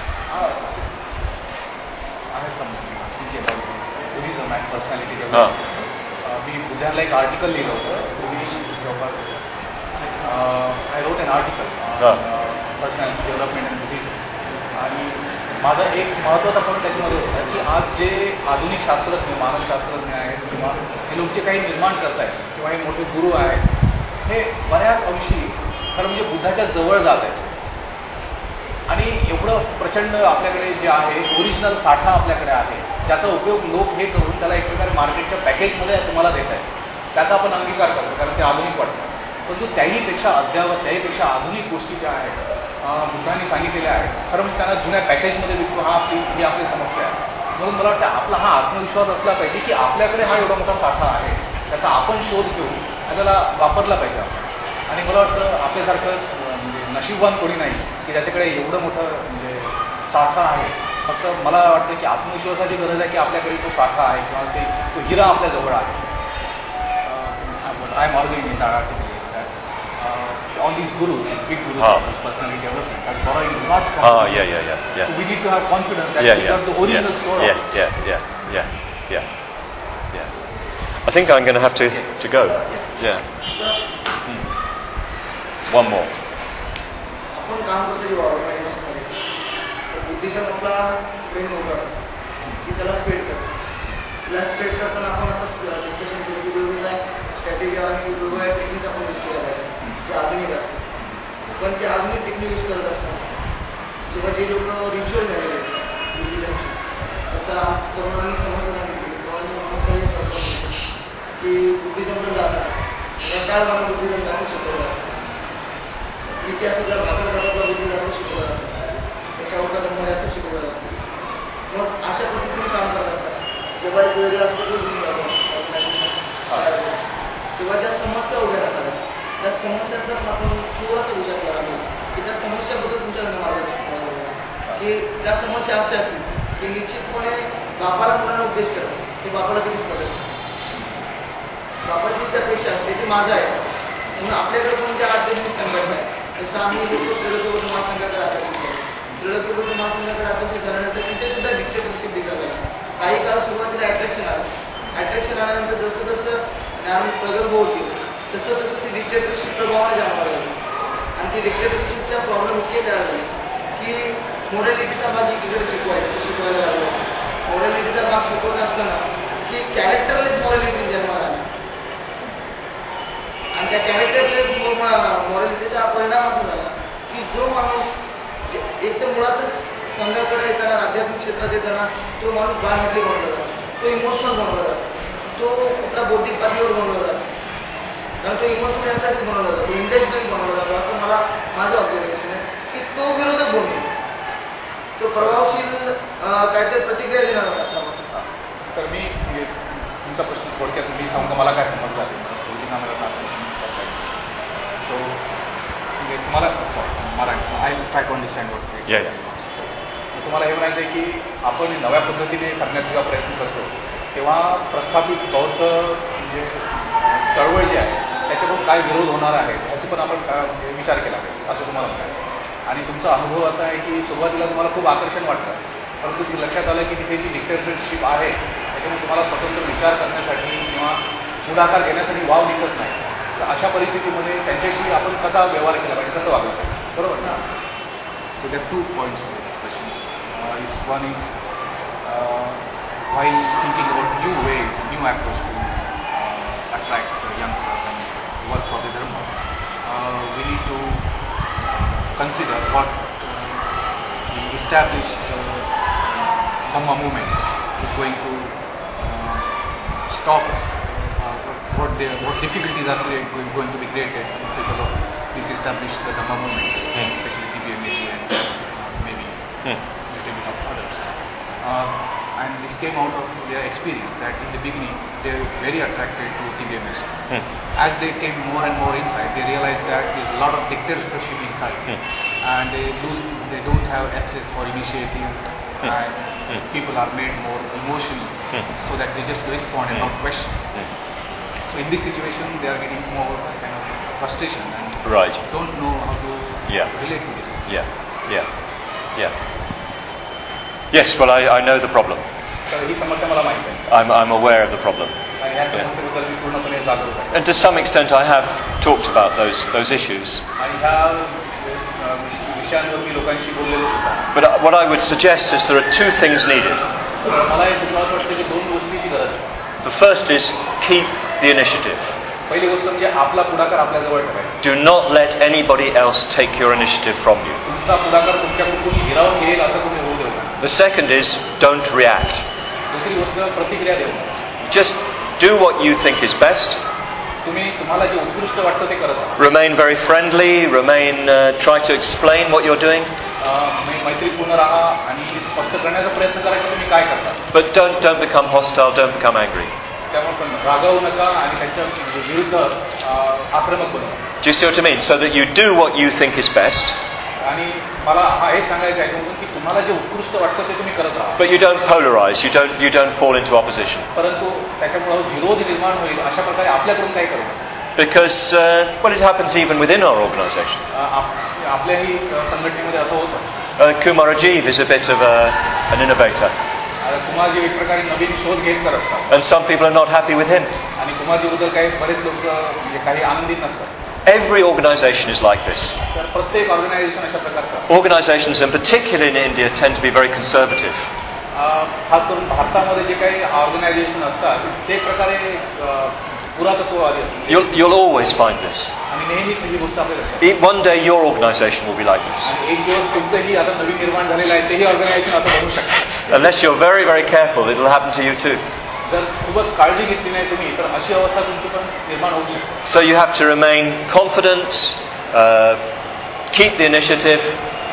आहे बुद्धिझम अँड पर्सनॅलिटी डेव्हलपमेंट. मी बुद्धाला एक आर्टिकल लिहिलं होतं पूर्वी जवळपास. I wrote an article personality development and Buddhism. आणि माझा एक महत्त्वाचा पॉईंट त्याच्यामध्ये होता की आज जे आधुनिक शास्त्रज्ञ मानसशास्त्रज्ञ आहेत किंवा हे लोक जे काही निर्माण करत आहेत किंवा हे मोठे गुरु आहेत हे बऱ्याच अंशी खरं म्हणजे बुद्धाच्या जवळ जात आहेत. आणि एवढं प्रचंड आपल्याकडे जे आहे ओरिजिनल साठा आपल्याकडे आहे ज्याचा उपयोग लोक हे करून त्याला एक प्रकारे मार्केटच्या पॅकेजमध्ये तुम्हाला देत आहेत. त्याचा आपण अंगीकार करतो कारण ते आधुनिक वाटतं. परंतु त्याहीपेक्षा अद्यावत त्याहीपेक्षा आधुनिक गोष्टी ज्या आहेत बुद्धांनी सांगितलेल्या आहेत खरं म्हणजे त्यांना जुन्या पॅकेजमध्ये विकतो. हा आपली ही आपली समस्या आहे. म्हणून मला वाटतं आपला हा आत्मविश्वास असला पाहिजे की आपल्याकडे हा एवढा मोठा साठा आहे त्याचा आपण शोध घेऊ त्याला वापरला पाहिजे आपण. आणि मला वाटतं आपल्यासारखं म्हणजे नशीबवान कोणी नाही की ज्याच्याकडे एवढं मोठं म्हणजे साठा आहे. फक्त मला वाटतं की आत्मविश्वासाची गरज आहे की आपल्याकडे तो साठा आहे किंवा ते तो हिरा आपल्याजवळ आहे. I am arguing in that article is that all these gurus, these big gurus Ah. of this personality development are borrowing lots from Ah, the yeah, gurus. yeah, yeah, yeah. So we need to have confidence that Yeah, we yeah, got the original yeah, source. yeah, yeah, yeah, yeah, yeah, yeah. I think I'm going to have to, to go. Yeah. Hmm. One more. आपण काम करतो ऑर्गनायझेशनमध्ये Buddhism आपला brain होता की त्याला spread करतो त्याला स्प्रेड करताना आपण आता डिस्कशन केलं की वेगवेगळ्या स्ट्रॅटेजी आणि वेगवेगळ्या टेक्निक्स आपण यूज केल्या पाहिजे जे आधुनिक असतात पण ते आधुनिक टेक्निक यूज करत असतात जेव्हा जे लोक रिच्युअल झालेले आहेत बुद्धिजमची जसं तरुणांनी समस्या सांगितली तरुणांची समस्या हीच असतात की बुद्धिजमकडे जातात या काळामध्ये बुद्धिजम जास्त शिकवलं जातं इतिहासातल्या भाकर भागातला बुद्धी जास्त शिकवला जातो त्याच्यावर धर्म जास्त शिकवला जातो मग अशा पद्धतीने काम करत असतात जेव्हा एक वेगळं असतं ऑर्गनायझेशन तेव्हा ज्या समस्या उभ्या राहतात त्या समस्यांचा आपण थोडासा विचार केला पाहिजे की त्या समस्याबद्दल तुमच्याकडे मार्गदर्शन करावं की त्या समस्या अशा असतील की निश्चितपणे बापाला मुलांना उद्देश करतात ते बापाला कधीच पडत बापाची जी अपेक्षा असते ती माझा आहे म्हणून आपल्याकडे पण ज्या आध्यात्मिक संघटना आहे जसं आम्ही लोक त्रिलोकीबद्ध महासंघाकडे अभ्यास केला त्रिलोकीबद्ध महासंघाकडे अभ्यास झाल्यानंतर तिथे सुद्धा डिक्टेटरशिप दिसत आहे काही काळ सुरुवातीला अट्रॅक्शन आलं अट्रॅक्शन आल्यानंतर जसं जसं ज्ञान प्रगल्भ होते तसं तसं ती डिक्टेटरशिप प्रभावाने जाणवायला लागली आणि ती डिक्टेटरशिपचा प्रॉब्लेम इतके तयार झाले की मोरॅलिटीचा भाग एकीकडे शिकवायचा शिकवायला लागला मोरॅलिटीचा भाग शिकवत असताना की कॅरेक्टरलेस मोरॅलिटी जन्माला आली आणि त्या कॅरेक्टरलेस मॉरॅलिटीचा परिणाम असा झाला की जो माणूस एक तर मुळातच संघाकडे येताना आध्यात्मिक क्षेत्रात येताना तो माणूस बाहेरली बनवला जातो तो इमोशनल बनवला जातो तो कुठला बौद्धिक पातळीवर बनवला जातो कारण तो इमोशनल यासाठीच बनवला जातो इंटेन्शनली बनवला जातो असं मला माझं ऑब्झर्वेशन आहे की तो विरोधक बनतो तो प्रभावशील काहीतरी प्रतिक्रिया देणार नाही असं वाटतं. तर मी म्हणजे तुमचा प्रश्न थोडक्यात मी सांगतो मला काय समजलं आहे सो म्हणजे तुम्हाला मला I try to understand what Yeah, yeah. तुम्हाला हे म्हणायचं आहे की आपण नव्या पद्धतीने सांगण्याचा जेव्हा प्रयत्न करतो तेव्हा प्रस्थापित बौद्ध म्हणजे चळवळ जी आहे त्याच्याकडून काय विरोध होणार आहे ह्याची पण आपण म्हणजे विचार केला पाहिजे असं तुम्हाला म्हणायचं आणि तुमचा अनुभव असा आहे की सुरुवातीला तुम्हाला खूप आकर्षण वाटतं परंतु ती लक्षात आलं की तिथे जी डिक्टेटरशिप आहे त्याच्यामुळे तुम्हाला स्वतंत्र विचार करण्यासाठी किंवा पुढाकार घेण्यासाठी वाव दिसत नाही तर अशा परिस्थितीमध्ये त्यांच्याशी आपण कसा व्यवहार केला पाहिजे कसं वागलं पाहिजे बरोबर ना. So there are two points to this question. Uh, is one is uh, while thinking about new ways, new approach to uh, attract uh, youngsters and work for the dharma, uh, we need to consider what uh, the established uh, dhamma movement is going to uh, stop us. Uh, what the what difficulties are create, going, going to be created because of this established uh, dhamma movement, Hmm. especially T B M A P and uh, maybe Hmm. a little bit of others. Uh, and this came out of their experience that in the beginning they were very attracted to T B M S. Hmm. As they came more and more inside, they realized that there's a lot of dictatorship inside, Hmm. and they lose, they don't have access for initiative, Hmm. and Hmm. people are made more emotional, Hmm. so that they just respond and Hmm. not question. Hmm. So in this situation, they are getting more kind of frustration and Right. don't know how to Yeah. relate to this. Yeah, yeah, yeah. Yes, well, I, I know the problem. तर ही समस्या मला माहिती आहे I'm, I'm aware of the problem. आणि ह्या समस्येबद्दल मी पूर्णपणे जागरूक आहे And to some extent, I have talked about those, those issues. आणि ह्या अ, विष- विषयांवर मी लोकांशी बोललेलो सुद्धा. But uh, what I would suggest is there are two things needed. तर मला हे सुद्धा असं वाटतं की दोन गोष्टीची गरज आहे. The first is keep the initiative. पहिली गोष्ट म्हणजे आपला पुढाकार आपल्याजवळ ठेवायचा. Do not let anybody else take your initiative from you. तुमचा पुढाकार तुमच्याकडून कोणी हिरावून घेईल असं कोणी होऊ देऊ नका. The second is don't react. दुसरी गोष्ट प्रतिक्रिया देऊ नका. Just do what you think is best. तुम्ही तुम्हाला जे उत्कृष्ट वाटतं ते करत राहा. Remain very friendly. Remain. Uh, try to explain what you're doing. अ, मै- मैत्रीपूर्ण राहा आणि स्पष्ट करण्याचा प्रयत्न करा की तुम्ही काय करता. But don't don't become hostile. Don't become angry. त्यामुळे पण रागावू नका आणि त्यांच्या विरुद्ध अ, आक्रमक बनवा. Do you see what I mean? So that you do what you think is best, आणि मला हा हेच सांगायचं आहे याच्यामधून की तुम्हाला जे उत्कृष्ट वाटतं ते तुम्ही करत राहा. but you don't polarize. You don't you don't fall into opposition. परंतु त्याच्यामुळे विरोध निर्माण होईल अशा प्रकारे आपल्याकडून काही करू नका. Because, uh, well, it happens even within our organisation. अ, आप- आपल्याही अ, संघटनेमध्ये असं होतं. Uh, Kumar Rajiv is a bit of a, an innovator, आता कुमारजी एक प्रकारे नवीन शोध घेत करत असतात and some people are not happy with him. आणि कुमारजीबद्दल काही बरेच लोक म्हणजे काही आनंदित नसतात. Every organisation is like this. तर प्रत्येक ऑर्गनायझेशन अशा प्रकारचं असतं. Organisations, and particularly in India, tend to be very conservative. अ, खास करून भारतामध्ये जे काही ऑर्गनायझेशन असतात ते एक प्रकारे अ, पुरातत्ववादी असतात. You'll, you'll always find this. आणि नेहमीच ही गोष्ट आपल्या लक्षात E- One day your organisation will be like this. आणि एक दिवस तुमचंही आता नवीन निर्माण झालेलं आहे तेही ऑर्गनायझेशन असं बनू शकतं. Unless you're very, very careful, it will happen to you too. जर खूपच काळजी घेतली नाही तुम्ही तर अशी अवस्था तुमची पण निर्माण होऊ शकते. So you have to remain confident, uh, keep the initiative,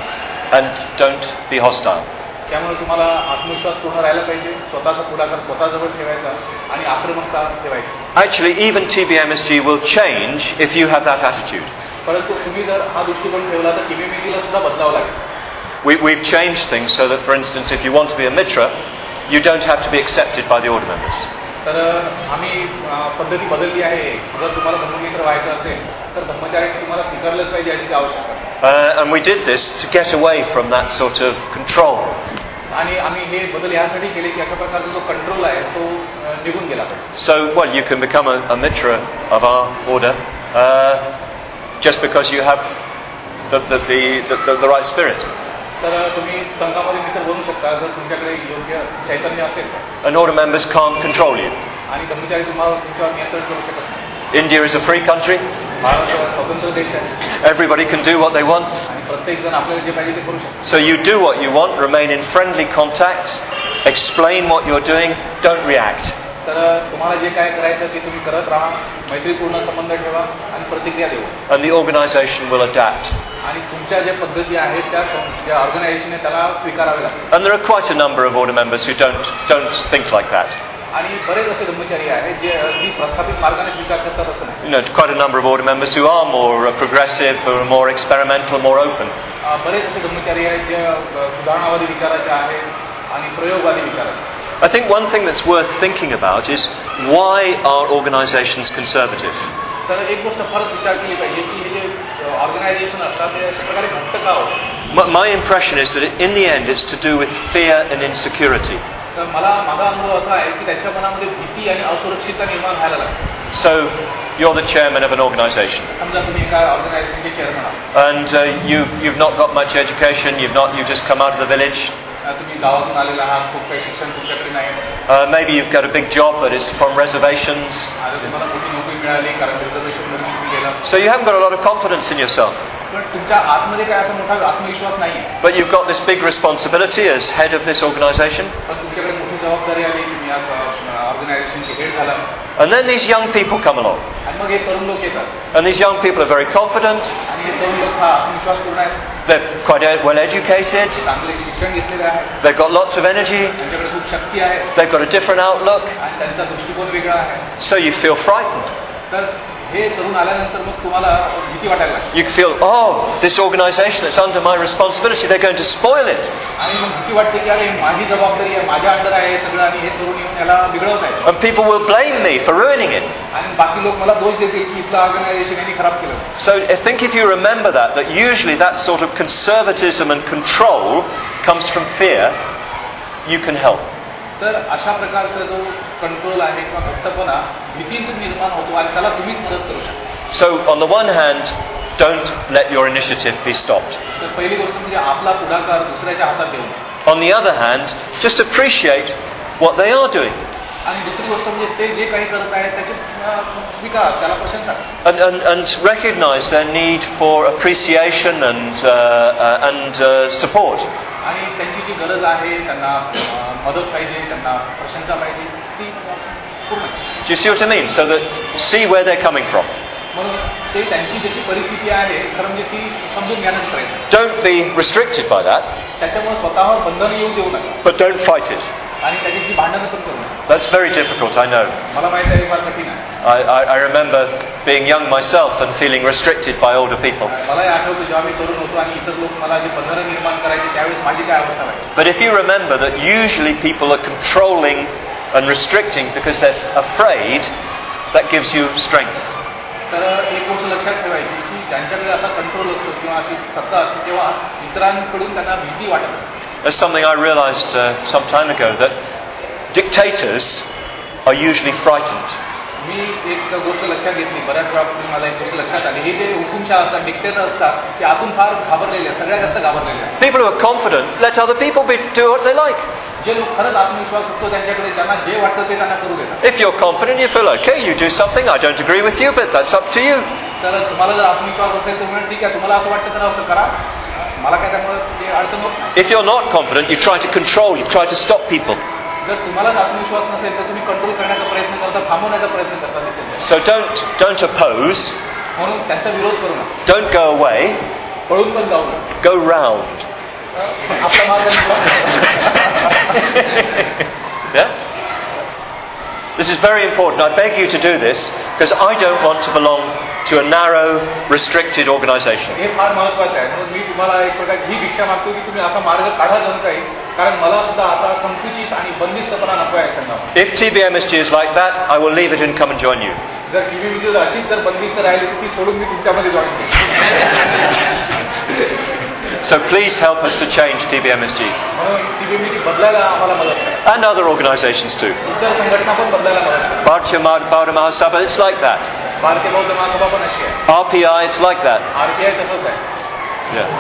and don't be hostile. त्यामुळे तुम्हाला आत्मविश्वास पूर्ण राहायला पाहिजे, स्वतःचा पुढाकार स्वतःजवळ ठेवायचा आणि आक्रमकता ठेवायची. Actually, even T B M S G will change if you have that attitude. परंतु तुम्ही जर हा दृष्टिकोन ठेवला तर टीबीएमएजीला सुद्धा बदलावं लागेल. We, we've changed things so that, for instance, if you want to be a mitra, you don't have to be accepted by the order members. तर आम्ही अ, पद्धती बदलली आहे. जर तुम्हाला धर्ममित्र व्हायचं असेल तर धर्मचार्यांनी तुम्हाला स्वीकारलंच पाहिजे याची आवश्यकता आहे. Uh, and we did this to get away from that sort of control. आणि आम्ही हे बदल यासाठी केले की अशा प्रकारचा जो कंट्रोल आहे तो अ, निघून गेला पाहिजे. So, well, you can become a, a mitra of our order uh, just because you have the, the, the, the, the right spirit. तर तुम्ही संघामध्ये मित्र बनू शकता जर तुमच्याकडे योग्य चैतन्य असेल तर. And order members can't control you. आणि धर्मचारी तुम्हाला तुमच्यावर नियंत्रण करू शकत नाही. India is a free country. Bharat हा स्वतंत्र देश आहे Everybody can do what they want. आणि प्रत्येक जण आपल्याला जे पाहिजे ते करू शकतो. So you do what you want, remain in friendly contact, explain what you're doing, don't react. तर तुम्हाला जे काय करायचं ते तुम्ही करत राहा, मैत्रीपूर्ण संबंध ठेवा आणि प्रतिक्रिया देऊ. And the organisation will adapt. आणि तुमच्या ज्या पद्धती आहेत त्या सं- ज्या ऑर्गनायझेशनने त्याला स्वीकारावे लागतात. And there are quite a number of order members who don't, don't think like that. आणि बरेच असे कर्मचारी आहेत जे अगदी प्रस्थापित मार्गाने विचार करतात असं नाही. You know, quite a number of order members who are more uh, progressive, who are more experimental, more open. अ, बरेच असे कर्मचारी आहेत जे अ, सुधारणावादी विचाराचे आहेत आणि प्रयोगवादी विचाराचे. I think one thing that's worth thinking about is why are organisations conservative? तर एक गोष्ट फारच विचार केली पाहिजे की हे जे ऑर्गनायझेशन असतात ते अशा प्रकारे घट्ट का होतं. My, my impression is that in the end it's to do with fear and insecurity. तर मला माझा अनुभव असा आहे की त्यांच्या मनामध्ये भीती आणि असुरक्षितता निर्माण व्हायला लागते. So you're the chairman of an organisation, समजा तुम्ही एका ऑर्गनायझेशनचे चेअरमन आहात. and uh, you've, you've not got much education, you've, not, you've just come out of the village. अ, तुम्ही गावातून आलेला आहात, खूप काही शिक्षण तुमच्याकडे नाही. Uh, maybe you've got a big job but it's from reservations. आता तुम्हाला मोठी नोकरी मिळाली कारण रिझर्वेशन म्हणून तुम्ही गेला. So you haven't got a lot of confidence in yourself. पण तुमच्या आतमध्ये काय असा मोठा आत्मविश्वास नाही आहे. But you've got this big responsibility as head of this organisation. पण तुमच्याकडे मोठी जबाबदारी आली, तुम्ही आज ऑर्गनायझेशनचे हेड झाला. And then these young people come along. आणि मग हे तरुण लोक येतात. And these young people are very confident, आणि हे तरुण लोक हा आत्मविश्वासपूर्ण आहेत, they're quite e- well educated, चांगले शिक्षण घेतलेले आहे, they've got lots of energy, त्यांच्याकडे खूप शक्ती आहे they've got a different outlook, आणि त्यांचा दृष्टिकोन वेगळा आहे. so you feel frightened. तर हे तरुण आल्यानंतर मग तुम्हाला भीती वाटायला लागते. You feel, oh, this organisation that's under my responsibility, they're going to spoil it. आणि मग भीती वाटते की अरे माझी जबाबदारी आहे, माझ्या अंडर आहे हे सगळं आणि हे तरुण येऊन याला बिघडवत आहेत. And people will blame me for ruining it. आणि बाकी लोक मला दोष देतील की इथलं ऑर्गनायझेशन यांनी खराब केलं. So I think if you remember that, that usually that sort of conservatism and control comes from fear, you can help. तर अशा प्रकारचा जो कंट्रोल आहे किंवा घट्टपणा भीतीतून निर्माण होतो आणि त्याला तुम्हीच मदत करू शकता. So on the one hand, don't let your initiative be stopped. तर पहिली गोष्ट म्हणजे आपला पुढाकार दुसऱ्याच्या हातात देऊ नये. On the other hand, just appreciate what they are doing. आणि दुसरी गोष्ट म्हणजे ते जे काही करत आहेत त्याची अं, स्वीकार, त्याला प्रशंसा करा. And, and, and recognize their need for appreciation and, uh, uh, and uh, support. आणि त्यांची जी गरज आहे, त्यांना अं, मदत पाहिजे, त्यांना प्रशंसा पाहिजे, ती पूर्ण करा. Do you see what I mean? So that see where they're coming from. म्हणून ते त्यांची जशी परिस्थिती आहे खरं म्हणजे ती समजून घेण्याचा प्रयत्न. Don't be restricted by that, त्याच्यामुळे स्वतःवर बंधन येऊ देऊ नका but don't fight it. आणि त्याच्याशी भांडणं पण करू नका. That's very difficult, I know. मला माहिती आहे हे फार कठीण आहे. I, I, I remember being young myself and feeling restricted by older people. मलाही आठवतं जेव्हा मी तरुण होतो आणि इतर लोक मला जे बंधनं निर्माण करायचे त्यावेळेस माझी काय अवस्था व्हायची. But if you remember that usually people are controlling and restricting because they're afraid, that gives you strength. तर एक गोष्ट लक्षात ठेवायची की ज्यांच्याकडे असा कंट्रोल असतो किंवा अशी सत्ता असते तेव्हा इतरांकडून त्यांना भीती वाटत असते. There's something I realized uh, some time ago, that dictators are usually frightened. मी एक गोष्ट लक्षात घेतली बऱ्याच वेळापूर्वी, मला एक गोष्ट लक्षात आली. हे जे हुकुमशाह असतात, डिक्टेटर असतात, ते आतून फार घाबरलेले असतात, सगळ्यात जास्त घाबरलेले असतात. People who are confident let other people be, do what they like. जे लोक खरंच आत्मविश्वास असतो त्यांच्याकडे ज्यांना जे वाटतं ते त्यांना करू देतात. If you're confident, you feel okay, you do something, I don't agree with you, but that's up to you. तर तुम्हाला जर आत्मविश्वास असेल तर म्हणून ठीक आहे, तुम्हाला असं वाटतं करा, असं करा, मला काय त्यामुळे ते अडचण होत नाही. If you're not confident, you try to control, you try to stop people. जर तुम्हालाच आत्मविश्वास नसेल तर तुम्ही कंट्रोल करण्याचा प्रयत्न करता, थांबवण्याचा प्रयत्न करता दिसेल. So don't don't oppose, म्हणून त्यांचा विरोध करू नका, don't go away, पळून पण जाऊ नका, go round. आपला मार्ग. Yeah? This is very important. I beg you to do this because I don't want to belong to a narrow, restricted organization. हे फार महत्वाचं आहे. म्हणून मी तुम्हाला एक प्रकारची ही भिक्षा मागतो की तुम्ही असा मार्ग काढा जण काही, कारण मला सुद्धा आता संकुचित आणि बंदिस्तपणा नको आहे संघामध्ये. If T B M S G is like that, I will leave it and come and join you. जर टीव्ही जर अशीच जर बंदिस्त राहिली तर ती सोडून मी तुमच्यामध्ये जॉईन केली. So please help us to change T B M S G. म्हणून टीव्ही बदलायला आम्हाला मदत करा. And other organizations too. इतर संघटना पण बदलायला मदत करा. Bharatiya Bauddha Mahasabha, it's like that. भारतीय बौद्ध महासभा पण अशी आहे. R P I, it's like that. RPI तसंच आहे. Yeah.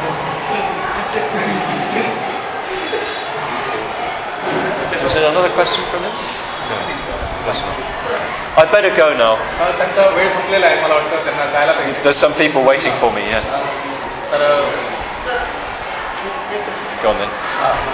Was there another question from him? No. That's fine. I better go now. त्यांचा वेळ संपलेला आहे, मला वाटतं त्यांना जायला पाहिजे. There's some people waiting for me, yeah. तर Go on then.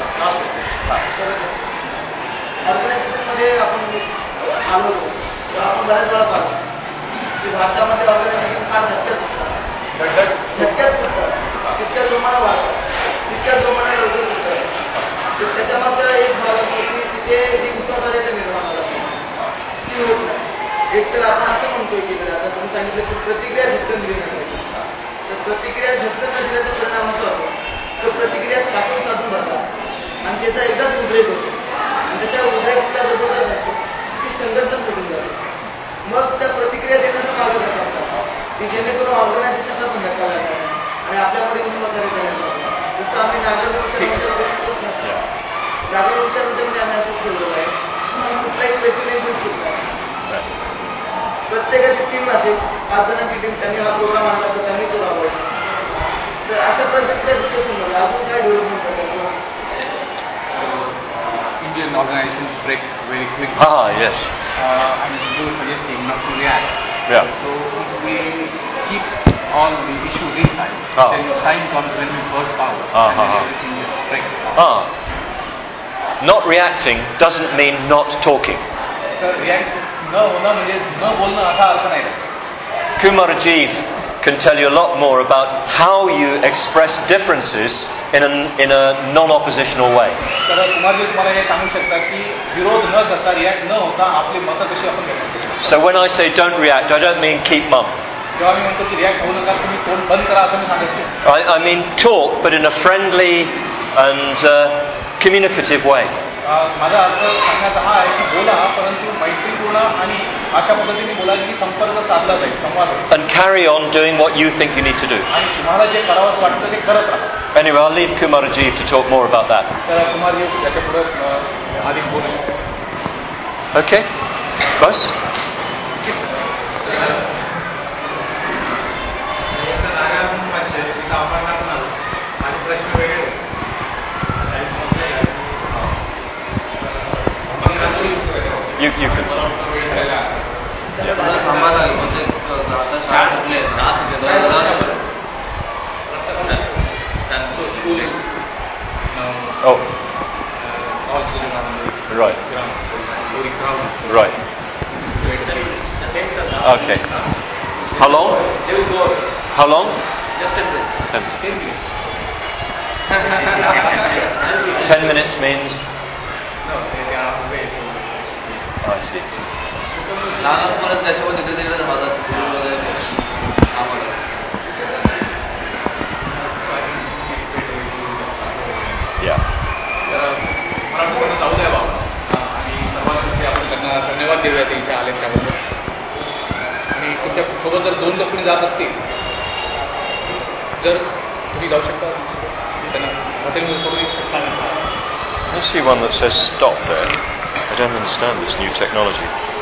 ऑर्गनायझेशनमध्ये आपण आलो तेव्हा आपण बऱ्याच वेळा पाहतो की भारतामध्ये ऑर्गनायझेशन फार झटक्यात फुटतात, झटक्यात फुटतात, जितक्या जोमाने वाढतात तितक्या जोमाने लवकर फुटतात. त्याच्यामध्ये एक भाग असतो की तिथे जी विश्वासार्हता निर्माण होते ती होत नाही. एक तर आपण असं म्हणतोय की आता तुम्ही सांगितलं की प्रतिक्रिया झटकन दिली नाही पाहिजे. तर प्रतिक्रिया झटकन न दिल्याचा परिणाम असा होतो तर प्रतिक्रिया साठून साठून राहतात आणि त्याचा एकदाच उद्रेक होतो आणि त्याच्या उद्रेक इतका जबरदस्त असतो की संघटना फुटून जाते. मग त्या प्रतिक्रिया देण्याचा मार्ग कसा असतात की जेणेकरून ऑर्गनायझेशनला पण धक्का लागणार आणि आपल्यामध्ये विश्वासार्हता निर्माण. जसं आम्ही नागरिक विचारांच्या नागरिक विचारांच्यामध्ये आम्ही असं ठेवलेलं आहे की कुठलाही प्रेसिडेन्शियल नाही, प्रत्येकाची टीम असेल, पाच जणांची टीम, त्यांनी हा प्रोग्राम आणला तर त्यांनी तो राबवायचा. तर अशा प्रकारच्या डिस्कशन मध्ये अजून काय डेव्हलपमेंट करतात? Indian organizations break very quickly. Ah, yes. Uh, and you were suggesting not to react. Yeah. So if we keep all the issues inside, Ah. then the time comes when we burst out Ah, and then ah, ah. everything just breaks down. Ah. Not reacting doesn't mean not talking. तर react न होणं म्हणजे न बोलणं असा अर्थ नाही त्याचा. Kumar Rajiv can tell you a lot more about how you express differences in a, in a non-oppositional way. तर कुमारजी तुम्हाला हे सांगू शकतात की विरोध न करता, रिॲक्ट न होता आपली मतं कशी आपण व्यक्त. So when I say don't react, I don't mean keep mum. जेव्हा मी म्हणतो की रिॲक्ट होऊ नका, तुम्ही तोंड बंद करा असं मी सांगत नाही. I, I mean talk, but in a friendly and uh, communicative way. माझा अर्थ सांगण्याचा हा आहे की बोला, परंतु मैत्रीपूर्ण आणि अशा पद्धतीने बोला की संपर्क साधला जाईल, संवाद होईल. And carry on doing what you think you need to do. आणि तुम्हाला जे करावं वाटतं ते करत राहा. Anyway, I'll leave Kumar Rajiv to talk more about that. तर कुमारजी याच्या पुढे अधिक बोलू शकतो. Okay? Bas? You, you can. थांबा लागेल म्हणजे आता शाळा सुटले शाळा सुटले Oh, All children are on the right. ground, so very crowded. Right. Okay. How long? They will go out. How long? Just ten minutes. Ten minutes. Ten minutes means? No, they are away, so I see. लहान परत त्याच्यामध्ये तिथे तिकडे राहतात आम्हाला. Yeah. तर मला वाटतं जाऊ द्या बाबा आणि सर्वात आपण त्यांना धन्यवाद देऊया ते इथे आले त्याबद्दल आणि पुढच्या सोबत जर दोन लोक कोणी जात असतील, जर तुम्ही जाऊ शकता त्यांना हॉटेलमध्ये सोडून येऊ शकता. I see one that says stop there. I don't understand this new technology.